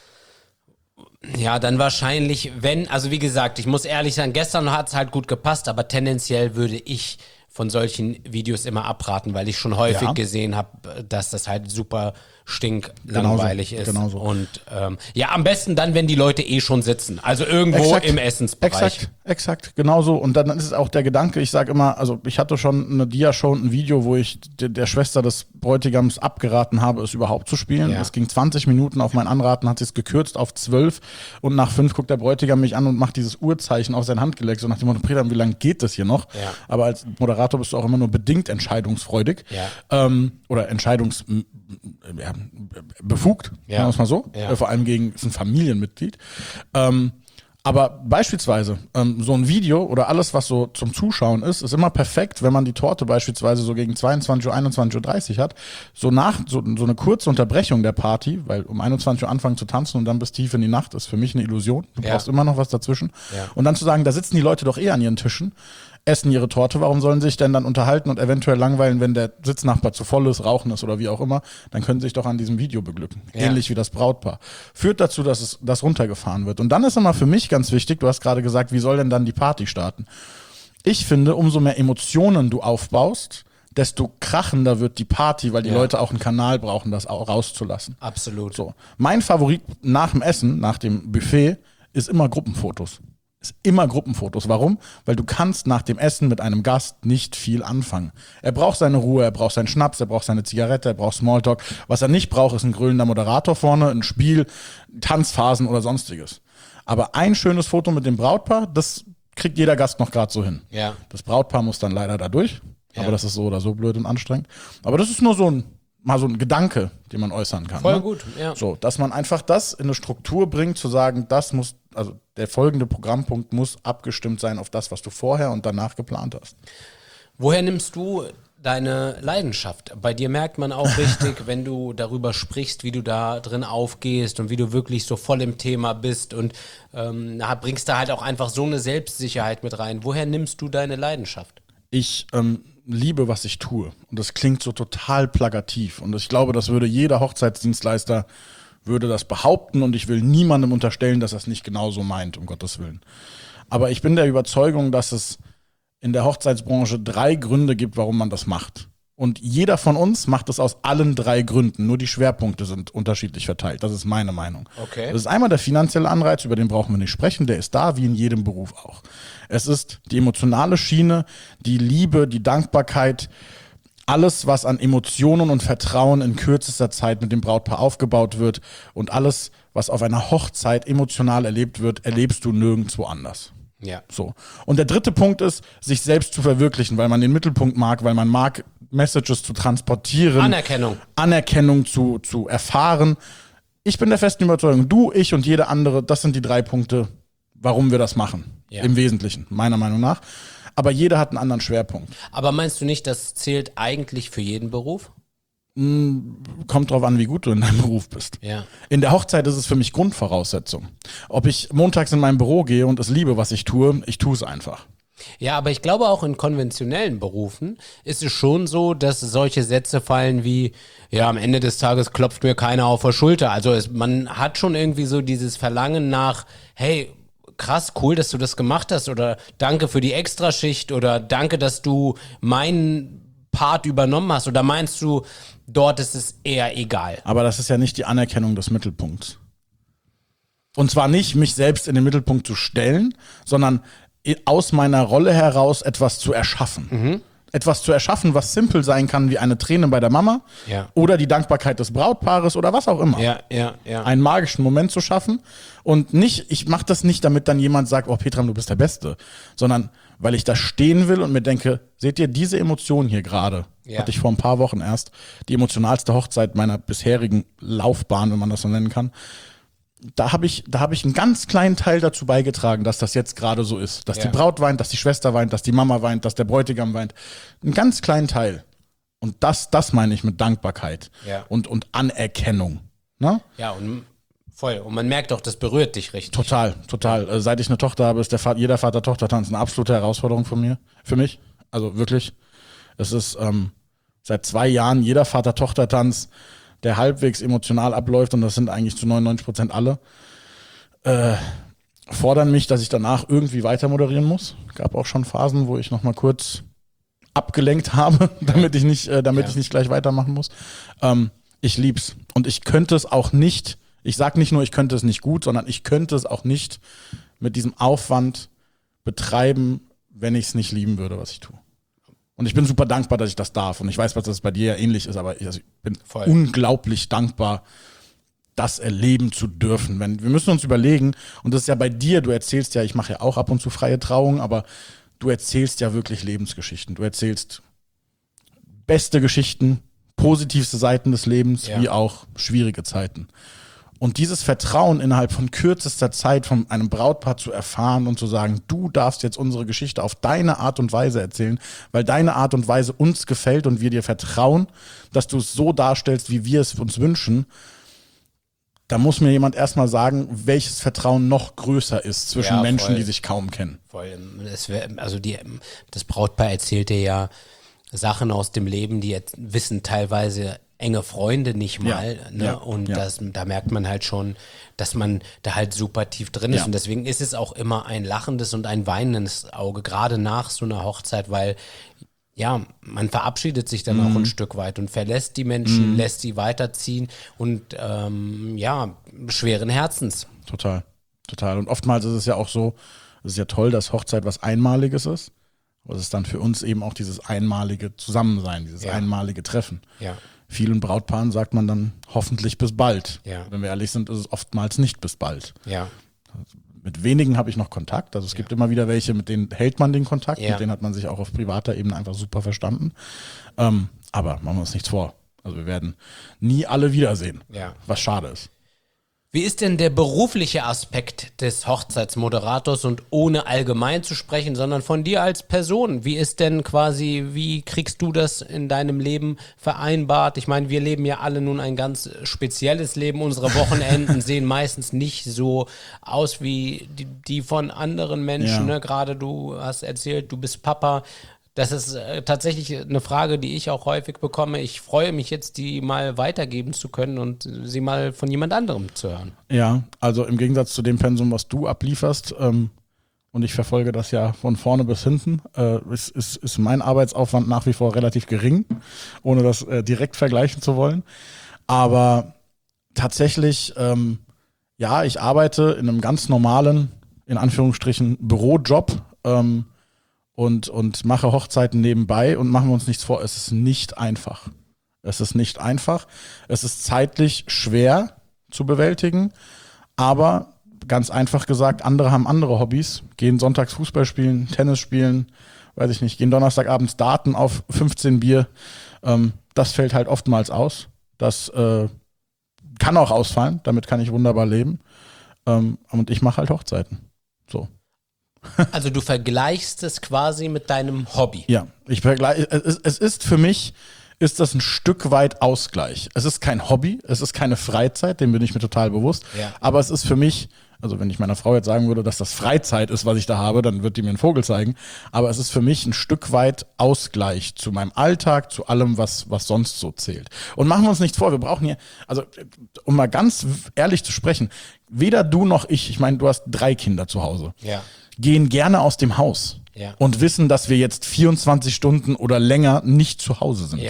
Ja, dann wahrscheinlich, wenn, also wie gesagt, ich muss ehrlich sein, gestern hat es halt gut gepasst, aber tendenziell würde ich von solchen Videos immer abraten, weil ich schon häufig Ja. gesehen habe, dass das halt super stinklangweilig Genauso, ist. genauso. Und ähm, ja, am besten dann, wenn die Leute eh schon sitzen. Also irgendwo Exakt, im Essensbereich. Exakt, exakt, genauso. Und dann ist es auch der Gedanke, ich sage immer, also ich hatte schon eine Dia-Show und ein Video, wo ich de- der Schwester des Bräutigams abgeraten habe, es überhaupt zu spielen. Ja. Es ging zwanzig Minuten, auf mein Anraten hat sie es gekürzt auf zwölf und nach fünf guckt der Bräutigam mich an und macht dieses Uhrzeichen auf sein Handgelenk, so nach dem Motto, Peter, wie lange geht das hier noch? Ja. Aber als Moderator bist du auch immer nur bedingt entscheidungsfreudig. Ja. Ähm, oder entscheidungs m- ja, befugt, Ja. sagen wir es mal so. Ja. Äh, vor allem gegen ist ein Familienmitglied. Ähm, aber beispielsweise ähm, so ein Video oder alles, was so zum Zuschauen ist, ist immer perfekt, wenn man die Torte beispielsweise so gegen zweiundzwanzig Uhr, einundzwanzig Uhr dreißig hat. So nach so, so eine kurze Unterbrechung der Party, weil um einundzwanzig Uhr anfangen zu tanzen und dann bis tief in die Nacht ist für mich eine Illusion. Du Ja. brauchst immer noch was dazwischen. Ja. Und dann zu sagen, da sitzen die Leute doch eh an ihren Tischen, essen ihre Torte, warum sollen sie sich denn dann unterhalten und eventuell langweilen, wenn der Sitznachbar zu voll ist, rauchen ist oder wie auch immer, dann können sie sich doch an diesem Video beglücken. Ja. Ähnlich wie das Brautpaar. Führt dazu, dass es das runtergefahren wird. Und dann ist immer für mich ganz wichtig, du hast gerade gesagt, wie soll denn dann die Party starten? Ich finde, umso mehr Emotionen du aufbaust, desto krachender wird die Party, weil die Ja. Leute auch einen Kanal brauchen, das auch rauszulassen. Absolut. So. Mein Favorit nach dem Essen, nach dem Buffet, ist immer Gruppenfotos. Ist immer Gruppenfotos. Warum? Weil du kannst nach dem Essen mit einem Gast nicht viel anfangen. Er braucht seine Ruhe, er braucht seinen Schnaps, er braucht seine Zigarette, er braucht Smalltalk. Was er nicht braucht, ist ein grölender Moderator vorne, ein Spiel, Tanzphasen oder sonstiges. Aber ein schönes Foto mit dem Brautpaar, das kriegt jeder Gast noch gerade so hin. Ja. Das Brautpaar muss dann leider da durch, Ja. aber das ist so oder so blöd und anstrengend. Aber das ist nur so ein, mal so ein Gedanke, den man äußern kann. Voll ne? gut, ja. So, dass man einfach das in eine Struktur bringt, zu sagen, das muss, also der folgende Programmpunkt muss abgestimmt sein auf das, was du vorher und danach geplant hast. Woher nimmst du deine Leidenschaft? Bei dir merkt man auch richtig, wenn du darüber sprichst, wie du da drin aufgehst und wie du wirklich so voll im Thema bist und ähm, na, bringst da halt auch einfach so eine Selbstsicherheit mit rein. Woher nimmst du deine Leidenschaft? Ich ähm, liebe, was ich tue. Und das klingt so total plakativ. Und ich glaube, das würde jeder Hochzeitsdienstleister würde das behaupten und ich will niemandem unterstellen, dass er es nicht genauso meint, um Gottes Willen. Aber ich bin der Überzeugung, dass es in der Hochzeitsbranche drei Gründe gibt, warum man das macht. Und jeder von uns macht es aus allen drei Gründen. Nur die Schwerpunkte sind unterschiedlich verteilt. Das ist meine Meinung. Okay. Das ist einmal der finanzielle Anreiz, über den brauchen wir nicht sprechen. Der ist da, wie in jedem Beruf auch. Es ist die emotionale Schiene, die Liebe, die Dankbarkeit, alles, was an Emotionen und Vertrauen in kürzester Zeit mit dem Brautpaar aufgebaut wird und alles, was auf einer Hochzeit emotional erlebt wird, erlebst du nirgendwo anders. Ja. So. Und der dritte Punkt ist, sich selbst zu verwirklichen, weil man den Mittelpunkt mag, weil man mag, Messages zu transportieren. Anerkennung. Anerkennung zu, zu erfahren. Ich bin der festen Überzeugung, du, ich und jeder andere, das sind die drei Punkte, warum wir das machen. Ja. Im Wesentlichen, meiner Meinung nach. Aber jeder hat einen anderen Schwerpunkt. Aber meinst du nicht, das zählt eigentlich für jeden Beruf? Kommt drauf an, wie gut du in deinem Beruf bist. Ja. In der Hochzeit ist es für mich Grundvoraussetzung. Ob ich montags in mein Büro gehe und es liebe, was ich tue, ich tue es einfach. Ja, aber ich glaube auch in konventionellen Berufen ist es schon so, dass solche Sätze fallen wie, ja, am Ende des Tages klopft mir keiner auf der Schulter. Also es, man hat schon irgendwie so dieses Verlangen nach, hey, krass, cool, dass du das gemacht hast oder danke für die Extraschicht oder danke, dass du meinen Part übernommen hast oder meinst du, dort ist es eher egal. Aber das ist ja nicht die Anerkennung des Mittelpunkts. Und zwar nicht, mich selbst in den Mittelpunkt zu stellen, sondern aus meiner Rolle heraus etwas zu erschaffen. Mhm. Etwas zu erschaffen, was simpel sein kann wie eine Träne bei der Mama ja. oder die Dankbarkeit des Brautpaares oder was auch immer. Ja, ja, ja. Einen magischen Moment zu schaffen und nicht, ich mache das nicht, damit dann jemand sagt, oh Petram, du bist der Beste, sondern weil ich da stehen will und mir denke, seht ihr diese Emotion hier gerade? Ja. Hatte ich vor ein paar Wochen erst, die emotionalste Hochzeit meiner bisherigen Laufbahn, wenn man das so nennen kann. Da habe ich, da habe ich einen ganz kleinen Teil dazu beigetragen, dass das jetzt gerade so ist. Dass ja. die Braut weint, dass die Schwester weint, dass die Mama weint, dass der Bräutigam weint. Einen ganz kleinen Teil. Und das, das meine ich mit Dankbarkeit ja. und, und Anerkennung. Ne? Ja, und voll. Und man merkt auch, das berührt dich richtig. Total, total. Äh, seit ich eine Tochter habe, ist der Vater, jeder Vater-Tochter-Tanz eine absolute Herausforderung von mir, für mich. Also wirklich. Es ist ähm, seit zwei Jahren jeder Vater-Tochter-Tanz, der halbwegs emotional abläuft, und das sind eigentlich zu neunundneunzig Prozent alle, äh, fordern mich, dass ich danach irgendwie weiter moderieren muss. Gab auch schon Phasen, wo ich noch mal kurz abgelenkt habe, damit ich nicht, äh, damit ja. ich nicht gleich weitermachen muss. Ähm, ich lieb's. Und ich könnte es auch nicht, ich sag nicht nur, ich könnte es nicht gut, sondern ich könnte es auch nicht mit diesem Aufwand betreiben, wenn ich es nicht lieben würde, was ich tue. Und ich bin super dankbar, dass ich das darf. Und ich weiß, was das bei dir ja ähnlich ist, aber ich, also ich bin Voll. unglaublich dankbar, das erleben zu dürfen. Wenn, wir müssen uns überlegen, und das ist ja bei dir, du erzählst ja, ich mache ja auch ab und zu freie Trauungen, aber du erzählst ja wirklich Lebensgeschichten. Du erzählst beste Geschichten, positivste Seiten des Lebens, ja. wie auch schwierige Zeiten. Und dieses Vertrauen innerhalb von kürzester Zeit von einem Brautpaar zu erfahren und zu sagen, du darfst jetzt unsere Geschichte auf deine Art und Weise erzählen, weil deine Art und Weise uns gefällt und wir dir vertrauen, dass du es so darstellst, wie wir es uns wünschen, da muss mir jemand erstmal sagen, welches Vertrauen noch größer ist zwischen ja, Menschen, die sich kaum kennen. Voll. Es wär, also die, das Brautpaar erzählt dir ja Sachen aus dem Leben, die jetzt wissen teilweise enge Freunde nicht mal, ja, ne? ja, und ja. Das, da merkt man halt schon, dass man da halt super tief drin ist ja. und deswegen ist es auch immer ein lachendes und ein weinendes Auge, gerade nach so einer Hochzeit, weil ja, man verabschiedet sich dann mhm. auch ein Stück weit und verlässt die Menschen, mhm. lässt sie weiterziehen und ähm, ja, schweren Herzens. Total, total. Und oftmals ist es ja auch so, es ist ja toll, dass Hochzeit was Einmaliges ist, aber es ist dann für uns eben auch dieses einmalige Zusammensein, dieses ja. einmalige Treffen. Ja. Vielen Brautpaaren sagt man dann hoffentlich bis bald. Ja. Wenn wir ehrlich sind, ist es oftmals nicht bis bald. Ja. Also mit wenigen habe ich noch Kontakt. Also es ja. gibt immer wieder welche, mit denen hält man den Kontakt. Ja. Mit denen hat man sich auch auf privater Ebene einfach super verstanden. Ähm, aber machen wir uns nichts vor. Also wir werden nie alle wiedersehen, ja. was schade ist. Wie ist denn der berufliche Aspekt des Hochzeitsmoderators und ohne allgemein zu sprechen, sondern von dir als Person? Wie ist denn quasi, wie kriegst du das in deinem Leben vereinbart? Ich meine, wir leben ja alle nun ein ganz spezielles Leben. Unsere Wochenenden sehen meistens nicht so aus wie die, die von anderen Menschen. Ja. Ne? Gerade du hast erzählt, du bist Papa. Das ist äh, tatsächlich eine Frage, die ich auch häufig bekomme. Ich freue mich jetzt, die mal weitergeben zu können und sie mal von jemand anderem zu hören. Ja, also im Gegensatz zu dem Pensum, was du ablieferst, ähm, und ich verfolge das ja von vorne bis hinten, äh, ist, ist, ist mein Arbeitsaufwand nach wie vor relativ gering, ohne das äh, direkt vergleichen zu wollen. Aber tatsächlich, ähm, ja, ich arbeite in einem ganz normalen, in Anführungsstrichen, Bürojob, ähm, Und, und mache Hochzeiten nebenbei und machen wir uns nichts vor, es ist nicht einfach. Es ist nicht einfach. Es ist zeitlich schwer zu bewältigen, aber ganz einfach gesagt, andere haben andere Hobbys, gehen sonntags Fußball spielen, Tennis spielen, weiß ich nicht, gehen donnerstagabends Daten auf fünfzehn Bier. Ähm, das fällt halt oftmals aus. Das äh, kann auch ausfallen, damit kann ich wunderbar leben. Ähm, und ich mache halt Hochzeiten. So. Also du vergleichst es quasi mit deinem Hobby. Ja, ich vergleiche, es, es ist für mich, ist das ein Stück weit Ausgleich. Es ist kein Hobby, es ist keine Freizeit, dem bin ich mir total bewusst. Ja. Aber es ist für mich, also wenn ich meiner Frau jetzt sagen würde, dass das Freizeit ist, was ich da habe, dann wird die mir einen Vogel zeigen. Aber es ist für mich ein Stück weit Ausgleich zu meinem Alltag, zu allem, was, was sonst so zählt. Und machen wir uns nichts vor, wir brauchen hier, also um mal ganz ehrlich zu sprechen, weder du noch ich, ich meine, du hast drei Kinder zu Hause. Ja. Gehen gerne aus dem Haus ja. und wissen, dass wir jetzt vierundzwanzig Stunden oder länger nicht zu Hause sind. Ja.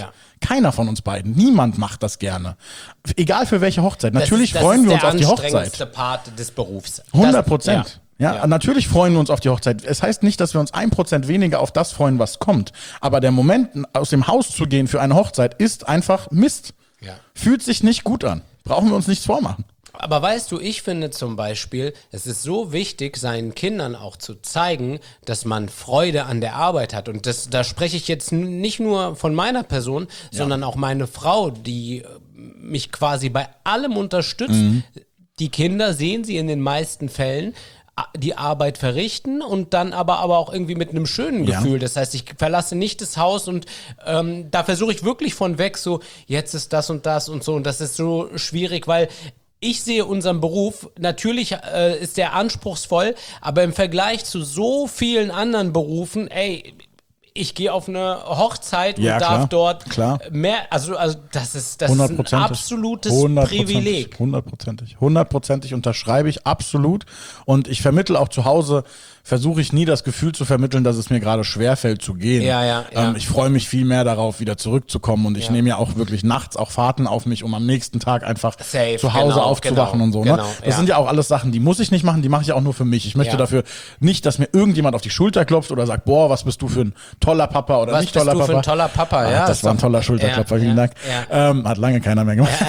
Keiner von uns beiden. Niemand macht das gerne. Egal für welche Hochzeit. Natürlich das ist, das freuen wir uns auf auf die Hochzeit. Das ist der anstrengendste Part des Berufs. hundert Prozent. Ja, ja, natürlich freuen wir uns auf die Hochzeit. Es heißt nicht, dass wir uns ein Prozent weniger auf das freuen, was kommt. Aber der Moment, aus dem Haus zu gehen für eine Hochzeit, ist einfach Mist. Ja. Fühlt sich nicht gut an. Brauchen wir uns nichts vormachen. Aber weißt du, ich finde zum Beispiel, es ist so wichtig, seinen Kindern auch zu zeigen, dass man Freude an der Arbeit hat. Und das, da spreche ich jetzt nicht nur von meiner Person, ja. sondern auch meine Frau, die mich quasi bei allem unterstützt. Mhm. Die Kinder sehen sie in den meisten Fällen die Arbeit verrichten und dann aber, aber auch irgendwie mit einem schönen Gefühl. Ja. Das heißt, ich verlasse nicht das Haus und ähm, da versuche ich wirklich von weg so, jetzt ist das und das und so und das ist so schwierig, weil ich sehe unseren Beruf, natürlich äh, ist der anspruchsvoll, aber im Vergleich zu so vielen anderen Berufen, ey, ich gehe auf eine Hochzeit und ja, darf klar, dort klar. mehr, also, also das ist, das ist ein absolutes Privileg. Hundertprozentig. Hundertprozentig unterschreibe ich absolut. Und ich vermittle auch zu Hause, versuche ich nie das Gefühl zu vermitteln, dass es mir gerade schwerfällt zu gehen. Ja, ja, ja. Ähm, ich freue mich viel mehr darauf, wieder zurückzukommen. Und ich ja. nehme ja auch wirklich nachts auch Fahrten auf mich, um am nächsten Tag einfach Safe, zu Hause genau, aufzuwachen genau, und so. Genau, ne? Das ja. sind ja auch alles Sachen, die muss ich nicht machen, die mache ich auch nur für mich. Ich möchte ja. dafür nicht, dass mir irgendjemand auf die Schulter klopft oder sagt, boah, was bist du für ein toller Papa oder was nicht toller Papa. Was bist du für ein toller Papa? Ah, ja, das war ein toller Schulterklopfer, ja, vielen ja, Dank. Ja. Ähm, hat lange keiner mehr gemacht.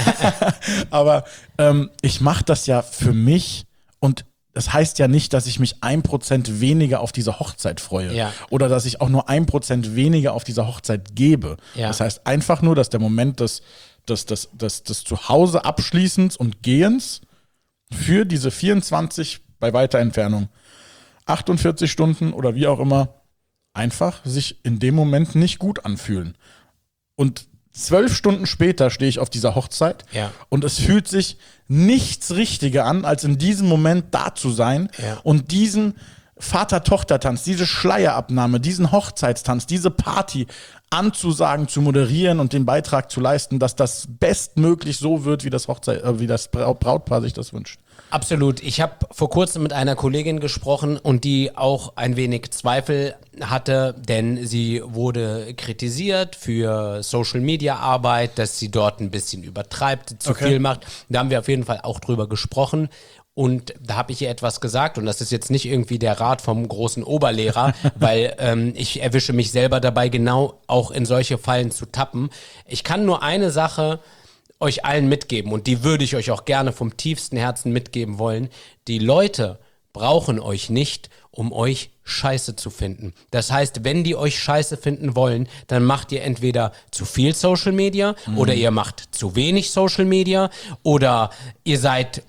Aber ähm, ich mache das ja für mich und das heißt ja nicht, dass ich mich ein Prozent weniger auf diese Hochzeit freue. Ja. Oder dass ich auch nur ein Prozent weniger auf diese Hochzeit gebe. Ja. Das heißt einfach nur, dass der Moment des, des, des, des, des Zuhause Abschließens und Gehens für diese vierundzwanzig bei weiter Entfernung, achtundvierzig Stunden oder wie auch immer, einfach sich in dem Moment nicht gut anfühlen. Und zwölf Stunden später stehe ich auf dieser Hochzeit ja. und es fühlt sich nichts richtiger an, als in diesem Moment da zu sein ja. und diesen Vater-Tochter-Tanz, diese Schleierabnahme, diesen Hochzeitstanz, diese Party anzusagen, zu moderieren und den Beitrag zu leisten, dass das bestmöglich so wird, wie das Hochzeit, äh, wie das Brautpaar sich das wünscht. Absolut. Ich habe vor kurzem mit einer Kollegin gesprochen und die auch ein wenig Zweifel hatte, denn sie wurde kritisiert für Social-Media-Arbeit, dass sie dort ein bisschen übertreibt, zu okay. viel macht. Da haben wir auf jeden Fall auch drüber gesprochen. Und da habe ich ihr etwas gesagt und das ist jetzt nicht irgendwie der Rat vom großen Oberlehrer, weil ähm, ich erwische mich selber dabei, genau auch in solche Fallen zu tappen. Ich kann nur eine Sache euch allen mitgeben und die würde ich euch auch gerne vom tiefsten Herzen mitgeben wollen. Die Leute brauchen euch nicht, um euch scheiße zu finden. Das heißt, wenn die euch scheiße finden wollen, dann macht ihr entweder zu viel Social Media mhm. oder ihr macht zu wenig Social Media oder ihr seid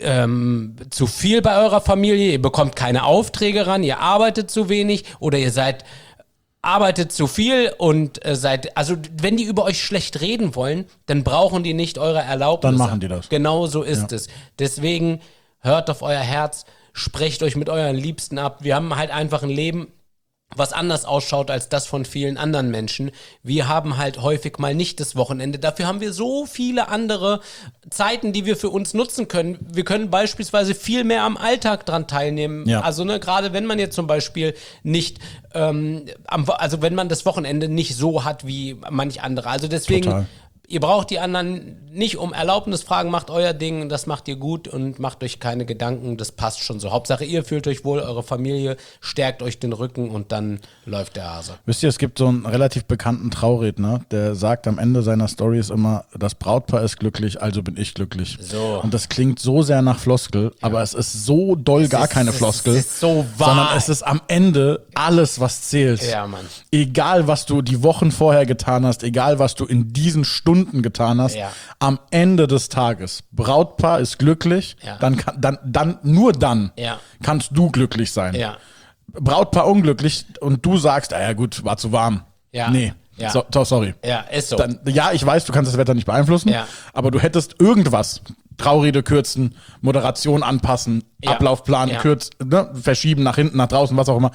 ähm, zu viel bei eurer Familie, ihr bekommt keine Aufträge ran, ihr arbeitet zu wenig oder ihr seid arbeitet zu viel und äh, seid, also wenn die über euch schlecht reden wollen, dann brauchen die nicht eure Erlaubnis. Dann machen die das. Genau so ist ja. es. Deswegen hört auf euer Herz, sprecht euch mit euren Liebsten ab. Wir haben halt einfach ein Leben, was anders ausschaut als das von vielen anderen Menschen. Wir haben halt häufig mal nicht das Wochenende. Dafür haben wir so viele andere Zeiten, die wir für uns nutzen können. Wir können beispielsweise viel mehr am Alltag dran teilnehmen. Ja. Also ne, gerade wenn man jetzt zum Beispiel nicht, ähm, am, also wenn man das Wochenende nicht so hat wie manch andere. Also deswegen, Total. Ihr braucht die anderen nicht um Erlaubnis fragen, macht euer Ding, das macht ihr gut und macht euch keine Gedanken, das passt schon so. Hauptsache ihr fühlt euch wohl, eure Familie stärkt euch den Rücken und dann läuft der Hase. Wisst ihr, es gibt so einen relativ bekannten Trauredner, der sagt am Ende seiner Storys immer, das Brautpaar ist glücklich, also bin ich glücklich. So. Und das klingt so sehr nach Floskel, ja. aber es ist so doll es gar ist, keine Floskel, es ist so wahr. sondern es ist am Ende alles, was zählt. Ja, Mann. Egal, was du die Wochen vorher getan hast, egal, was du in diesen Stunden getan hast, Ja. am Ende des Tages, Brautpaar ist glücklich, Ja. dann, kann, dann, dann nur dann Ja. kannst du glücklich sein. Ja. Brautpaar unglücklich und du sagst, ah ja gut, war zu warm. Ja. Nee, Ja. so, so, sorry. Ja, ist so. Dann, ja, ich weiß, du kannst das Wetter nicht beeinflussen, Ja. aber du hättest irgendwas, Traurede kürzen, Moderation anpassen, Ja. Ablaufplan Ja. kürzen, ne, verschieben nach hinten, nach draußen, was auch immer.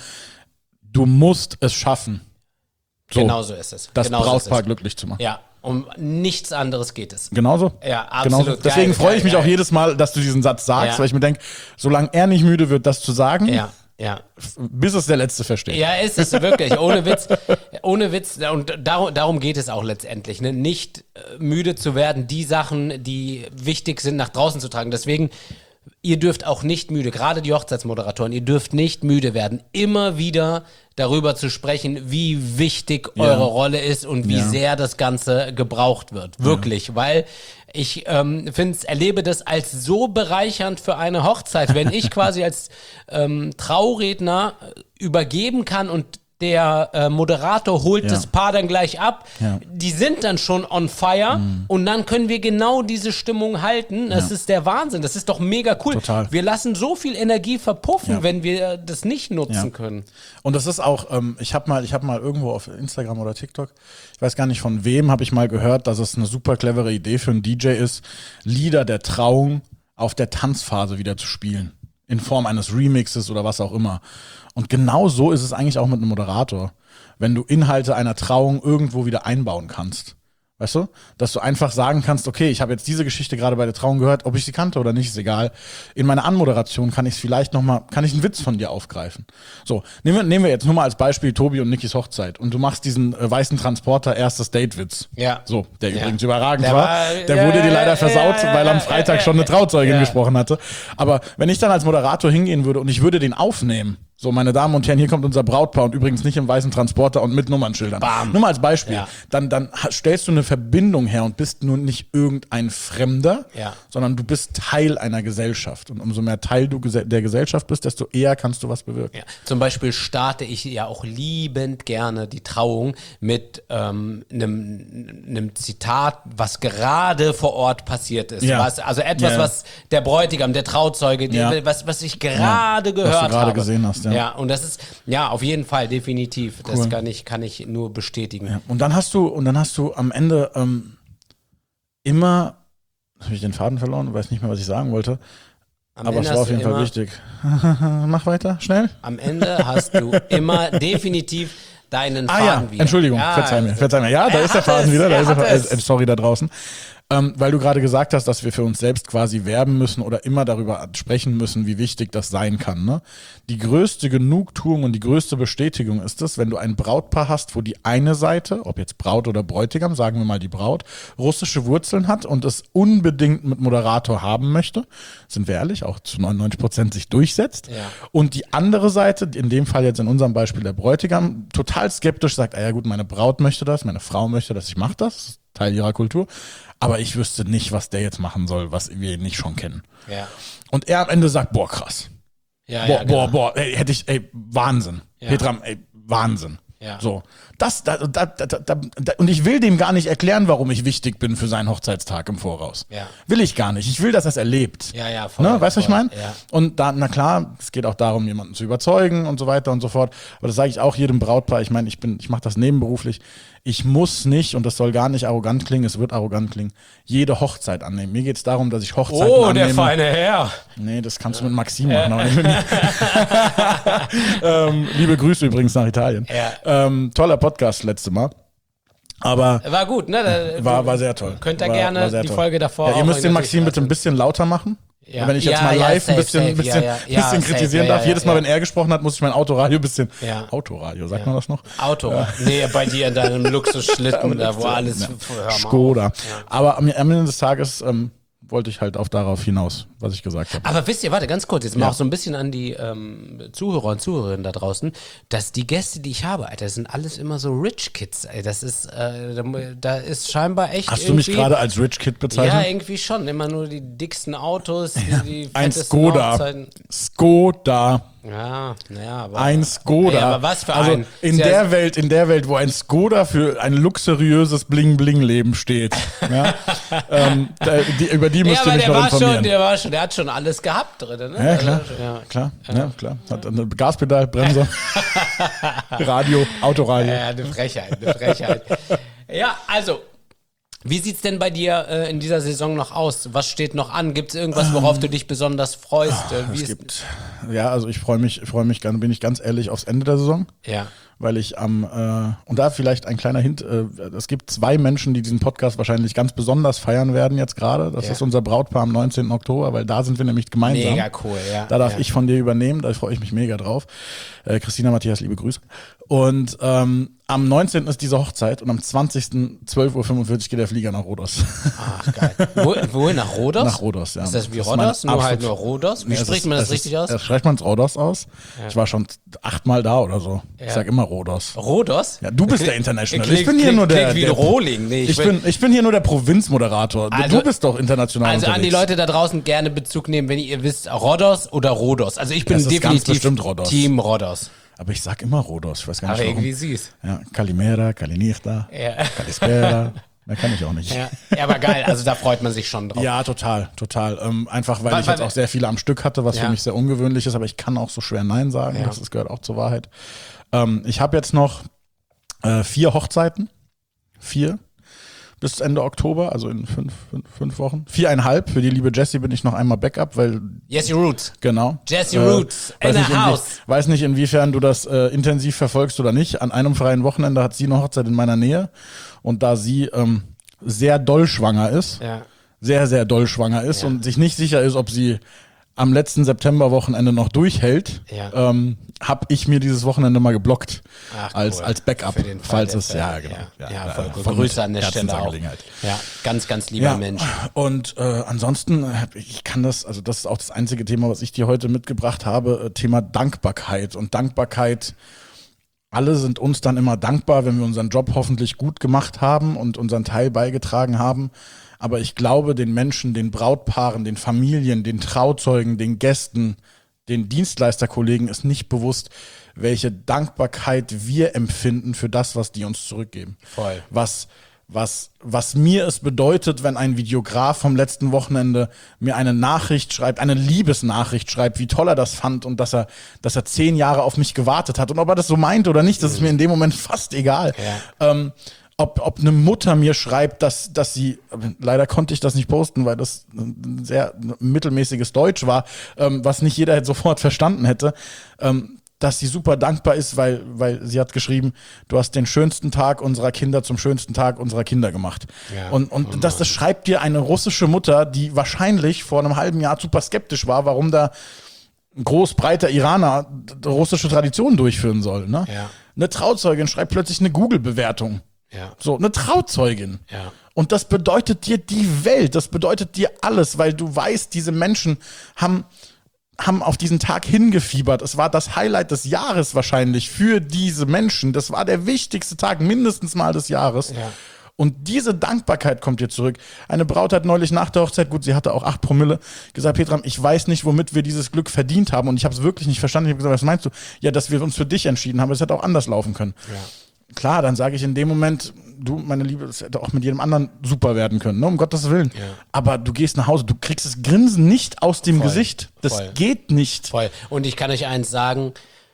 Du musst es schaffen, so, Genau so ist es. das Genau so Brautpaar ist es. glücklich zu machen. Ja, um nichts anderes geht es. Genauso? Ja, absolut. Genauso. Deswegen Geil, freue ich geil, mich geil. auch jedes Mal, dass du diesen Satz sagst, Ja. weil ich mir denke, solange er nicht müde wird, das zu sagen, Ja. Ja. Bis es der Letzte versteht. Ja, ist es wirklich, ohne Witz. Ohne Witz, und darum, darum geht es auch letztendlich, ne? Nicht äh, müde zu werden, die Sachen, die wichtig sind, nach draußen zu tragen. Deswegen, ihr dürft auch nicht müde, gerade die Hochzeitsmoderatoren, ihr dürft nicht müde werden, immer wieder darüber zu sprechen, wie wichtig Ja. eure Rolle ist und wie Ja. sehr das Ganze gebraucht wird. Wirklich, weil ich ähm, finde, erlebe das als so bereichernd für eine Hochzeit, wenn ich quasi als ähm, Trauredner übergeben kann und der äh, Moderator holt Ja. das Paar dann gleich ab. Ja. Die sind dann schon on fire Mhm. und dann können wir genau diese Stimmung halten. Das Ja. ist der Wahnsinn. Das ist doch mega cool. Total. Wir lassen so viel Energie verpuffen, Ja. wenn wir das nicht nutzen Ja. können. Und das ist auch, ähm, ich habe mal, ich habe mal irgendwo auf Instagram oder TikTok, ich weiß gar nicht von wem, habe ich mal gehört, dass es eine super clevere Idee für einen D J ist, Lieder der Trauung auf der Tanzphase wieder zu spielen. In Form eines Remixes oder was auch immer. Und genau so ist es eigentlich auch mit einem Moderator. Wenn du Inhalte einer Trauung irgendwo wieder einbauen kannst. Weißt du? Dass du einfach sagen kannst, okay, ich habe jetzt diese Geschichte gerade bei der Trauung gehört, ob ich sie kannte oder nicht, ist egal. In meiner Anmoderation kann ich es vielleicht nochmal, kann ich einen Witz von dir aufgreifen. So, nehmen wir, nehmen wir jetzt nur mal als Beispiel Tobi und Nikis Hochzeit und du machst diesen äh, weißen Transporter erstes Date-Witz. Ja. So, der Ja. übrigens überragend Der war. war- Der ja, wurde dir leider ja, versaut, ja, ja, weil am ja, Freitag ja, schon eine Trauzeugin ja. gesprochen hatte. Aber wenn ich dann als Moderator hingehen würde und ich würde den aufnehmen, so, meine Damen und Herren, hier kommt unser Brautpaar und übrigens nicht im weißen Transporter und mit Nummernschildern. Bam. Nur mal als Beispiel. Ja. Dann, dann ha- stellst du eine Verbindung her und bist nun nicht irgendein Fremder, Ja. sondern du bist Teil einer Gesellschaft. Und umso mehr Teil du gese- der Gesellschaft bist, desto eher kannst du was bewirken. Ja. Zum Beispiel starte ich ja auch liebend gerne die Trauung mit ähm, einem einem Zitat, was gerade vor Ort passiert ist. Ja. Was, also etwas, Ja, ja. was der Bräutigam, der Trauzeuge, die, Ja. was, was ich gerade was gehört du gerade habe. gesehen hast, ja. Ja, und das ist, ja, auf jeden Fall, definitiv. Das Cool. kann ich, kann ich nur bestätigen. Ja. Und dann hast du, und dann hast du am Ende ähm, immer, habe ich den Faden verloren, weiß nicht mehr, was ich sagen wollte, Am aber Ende es war hast auf du jeden Fall immer- wichtig. Mach weiter, schnell. Am Ende hast du immer definitiv deinen Ah Faden ja, wieder. Entschuldigung, Ja, verzeih mir, verzeih mir. Ja, da er ist der hat Faden es, wieder, da er ist der hat Faden, es. äh, sorry da draußen. Ähm, weil du gerade gesagt hast, dass wir für uns selbst quasi werben müssen oder immer darüber sprechen müssen, wie wichtig das sein kann. Ne? Die größte Genugtuung und die größte Bestätigung ist es, wenn du ein Brautpaar hast, wo die eine Seite, ob jetzt Braut oder Bräutigam, sagen wir mal die Braut, russische Wurzeln hat und es unbedingt mit Moderator haben möchte, sind wir ehrlich, auch zu neunundneunzig Prozent sich durchsetzt. Ja. Und die andere Seite, in dem Fall jetzt in unserem Beispiel der Bräutigam, total skeptisch sagt, ah ja gut, meine Braut möchte das, meine Frau möchte das, ich mache das, das ist Teil ihrer Kultur, aber ich wüsste nicht, was der jetzt machen soll, was wir nicht schon kennen. Ja, Und er am Ende sagt, boah, krass. ja, Boah, ja, genau. boah, boah, ey, hätte ich, ey, Wahnsinn. Ja. Petram, ey, Wahnsinn. Ja. So, das, da, da, da, da, da, und ich will dem gar nicht erklären, warum ich wichtig bin für seinen Hochzeitstag im Voraus. Ja. Will ich gar nicht. Ich will, dass er es erlebt. Ja, ja, voll. Ne, weißt du, was ich voll. meine? Ja. Und da, na klar, es geht auch darum, jemanden zu überzeugen und so weiter und so fort. Aber das sage ich auch jedem Brautpaar. Ich meine, ich bin, ich mache das nebenberuflich. Ich muss nicht, und das soll gar nicht arrogant klingen, es wird arrogant klingen, jede Hochzeit annehmen. Mir geht es darum, dass ich Hochzeiten Oh, annehme. der feine Herr. Nee, das kannst du mit Maxim machen. Aber nicht mit mir. ähm, liebe Grüße übrigens nach Italien. Ja. Ähm, toller Podcast letzte Mal. Aber War gut, ne? Da, war, du war sehr toll. Könnt ihr war, gerne war sehr die toll. Folge davor Ja, ihr auch müsst den Maxim natürlich bitte ein bisschen lauter machen. Ja. Wenn ich jetzt Ja, mal ja, live ein safe, bisschen, safe. bisschen, Ja, ja. Ja, bisschen safe. kritisieren Ja, darf. ja, Jedes Mal, ja. wenn er gesprochen hat, muss ich mein Autoradio ein bisschen. Ja. Autoradio, sagt Ja. man das noch? Auto. Nee, bei dir in deinem Luxusschlitten, da wo alles. Ja. Hör mal auf. Skoda. Ja. Aber am, am Ende des Tages ähm, wollte ich halt auch darauf hinaus, was ich gesagt habe. Aber wisst ihr, warte, ganz kurz, jetzt mal Ja. auch so ein bisschen an die ähm, Zuhörer und Zuhörerinnen da draußen, dass die Gäste, die ich habe, Alter, das sind alles immer so Rich Kids, ey. Das ist, äh, da, da ist scheinbar echt Hast du mich irgendwie- gerade als Rich Kid Ja, bezeichnet? irgendwie schon. Immer nur die dicksten Autos, die, die Ein fettesten Skoda. Hochzeiten. Skoda. Ja, naja, aber. Ein Skoda. Ey, aber was für also ein. in Ist ja- der Welt, in der Welt, wo ein Skoda für ein luxuriöses Bling-Bling-Leben steht. Ja? ähm, da, die, über die Ja, müsst ihr aber mich der noch war schon, informieren. der war schon, der hat schon alles gehabt drin, ne? Ja, klar. Also, ja. Klar, ja, klar. Hat eine Gaspedal, Bremse, Radio, Autoradio. Ja, eine Frechheit, eine Frechheit. Ja, also, wie sieht's denn bei dir äh, in dieser Saison noch aus? Was steht noch an? Gibt es irgendwas, worauf du dich besonders freust? Äh, wie Es ist, gibt, ja, also ich freue mich, ich freue mich, ganz- bin ich ganz ehrlich, aufs Ende der Saison. ja, weil ich am, äh, und da vielleicht ein kleiner Hint, äh, es gibt zwei Menschen, die diesen Podcast wahrscheinlich ganz besonders feiern werden jetzt gerade. Das ja. ist unser Brautpaar am neunzehnten Oktober, weil da sind wir nämlich gemeinsam. Mega cool, ja. Da darf ja. ich von dir übernehmen, da freue ich mich mega drauf. Äh, Christina, Matthias, liebe Grüße. Und ähm, am neunzehnten ist diese Hochzeit und am zwanzigsten zwölf Uhr fünfundvierzig geht der Flieger nach Rhodos. Ach, geil. Wo, wohin, nach Rhodos? Nach Rhodos, ja. Ist das wie das Rhodos? Ist Nur absolut, halt nur Rhodos? Wie nee, spricht ist, man das ist, richtig aus? Äh, spricht man es Rhodos aus? Ja. Ich war schon achtmal da oder so. Ja. Ich sag immer Rhodos. Rhodos? Ja, du bist der International. Klingt, ich bin hier klingt, nur der, klingt wie der Rohling. Nee, ich, ich, bin, ich bin hier nur der Provinzmoderator. Also- du bist doch international Also an unterwegs. die Leute da draußen gerne Bezug nehmen, wenn ihr wisst, Rhodos oder Rhodos. Also ich bin Das ist ganz definitiv bestimmt Rhodos. Team Rhodos. Aber ich sag immer Rhodos. Ich weiß gar nicht Aber warum. irgendwie süß. Ja, Kalimera, Kalinichta, Ja. Kalispera. Mehr kann ich auch nicht. Ja. ja, aber geil. Also da freut man sich schon drauf. Ja, total, total. Ähm, einfach, weil Weil- ich jetzt weil- auch sehr viele am Stück hatte, was Ja. für mich sehr ungewöhnlich ist, aber ich kann auch so schwer Nein sagen. Ja. Das, das gehört auch zur Wahrheit. Ähm, ich habe jetzt noch äh, vier Hochzeiten. Vier. Bis Ende Oktober, also in fünf, fünf, fünf Wochen. Viereinhalb. Für die liebe Jessie bin ich noch einmal Backup, weil Jesse Roots. Genau. Jesse Roots in weiß the nicht, inwie- house. Weiß nicht, inwiefern du das äh, intensiv verfolgst oder nicht. An einem freien Wochenende hat sie eine Hochzeit in meiner Nähe. Und da sie ähm, sehr doll schwanger ist, Ja. sehr, sehr doll schwanger ist Ja. und sich nicht sicher ist, ob sie am letzten Septemberwochenende noch durchhält, Ja. ähm, habe ich mir dieses Wochenende mal geblockt Ach, als, cool. als Backup, Für den Fall falls der es, Fälle. ja, genau. Ja, ja, voll gut. von Grüße an der Stelle auch. Herzensangelegenheit. Ja, ganz, ganz lieber Ja, Mensch. und äh, ansonsten, äh, ich kann das, also das ist auch das einzige Thema, was ich dir heute mitgebracht habe, äh, Thema Dankbarkeit. Und Dankbarkeit, alle sind uns dann immer dankbar, wenn wir unseren Job hoffentlich gut gemacht haben und unseren Teil beigetragen haben. Aber ich glaube, den Menschen, den Brautpaaren, den Familien, den Trauzeugen, den Gästen, den Dienstleisterkollegen ist nicht bewusst, welche Dankbarkeit wir empfinden für das, was die uns zurückgeben. Voll. Was, was, was mir es bedeutet, wenn ein Videograf vom letzten Wochenende mir eine Nachricht schreibt, eine Liebesnachricht schreibt, wie toll er das fand und dass er, dass er zehn Jahre auf mich gewartet hat. Und ob er das so meint oder nicht, das ist mir in dem Moment fast egal. Ja. Ähm, ob, ob eine Mutter mir schreibt, dass, dass sie, leider konnte ich das nicht posten, weil das ein sehr mittelmäßiges Deutsch war, ähm, was nicht jeder sofort verstanden hätte, ähm, dass sie super dankbar ist, weil, weil sie hat geschrieben, du hast den schönsten Tag unserer Kinder zum schönsten Tag unserer Kinder gemacht. Ja. Und, und das, das schreibt dir eine russische Mutter, die wahrscheinlich vor einem halben Jahr super skeptisch war, warum da ein groß breiter Iraner russische Traditionen durchführen soll. Ne? Ja. Eine Trauzeugin schreibt plötzlich eine Google-Bewertung. Ja. So, eine Trauzeugin. Ja. Und das bedeutet dir die Welt, das bedeutet dir alles, weil du weißt, diese Menschen haben, haben auf diesen Tag hingefiebert. Es war das Highlight des Jahres wahrscheinlich für diese Menschen. Das war der wichtigste Tag mindestens mal des Jahres. Ja. Und diese Dankbarkeit kommt dir zurück. Eine Braut hat neulich nach der Hochzeit, gut, sie hatte auch acht Promille, gesagt, Petram, ich weiß nicht, womit wir dieses Glück verdient haben. Und ich habe es wirklich nicht verstanden. Ich habe gesagt, was meinst du? Ja, dass wir uns für dich entschieden haben. Es hätte auch anders laufen können. Ja. Klar, dann sage ich in dem Moment, du, meine Liebe, es hätte auch mit jedem anderen super werden können, ne? Um Gottes Willen. Ja. Aber du gehst nach Hause, du kriegst das Grinsen nicht aus dem Voll. Gesicht. Das Voll. geht nicht. Voll. Und ich kann euch eins sagen,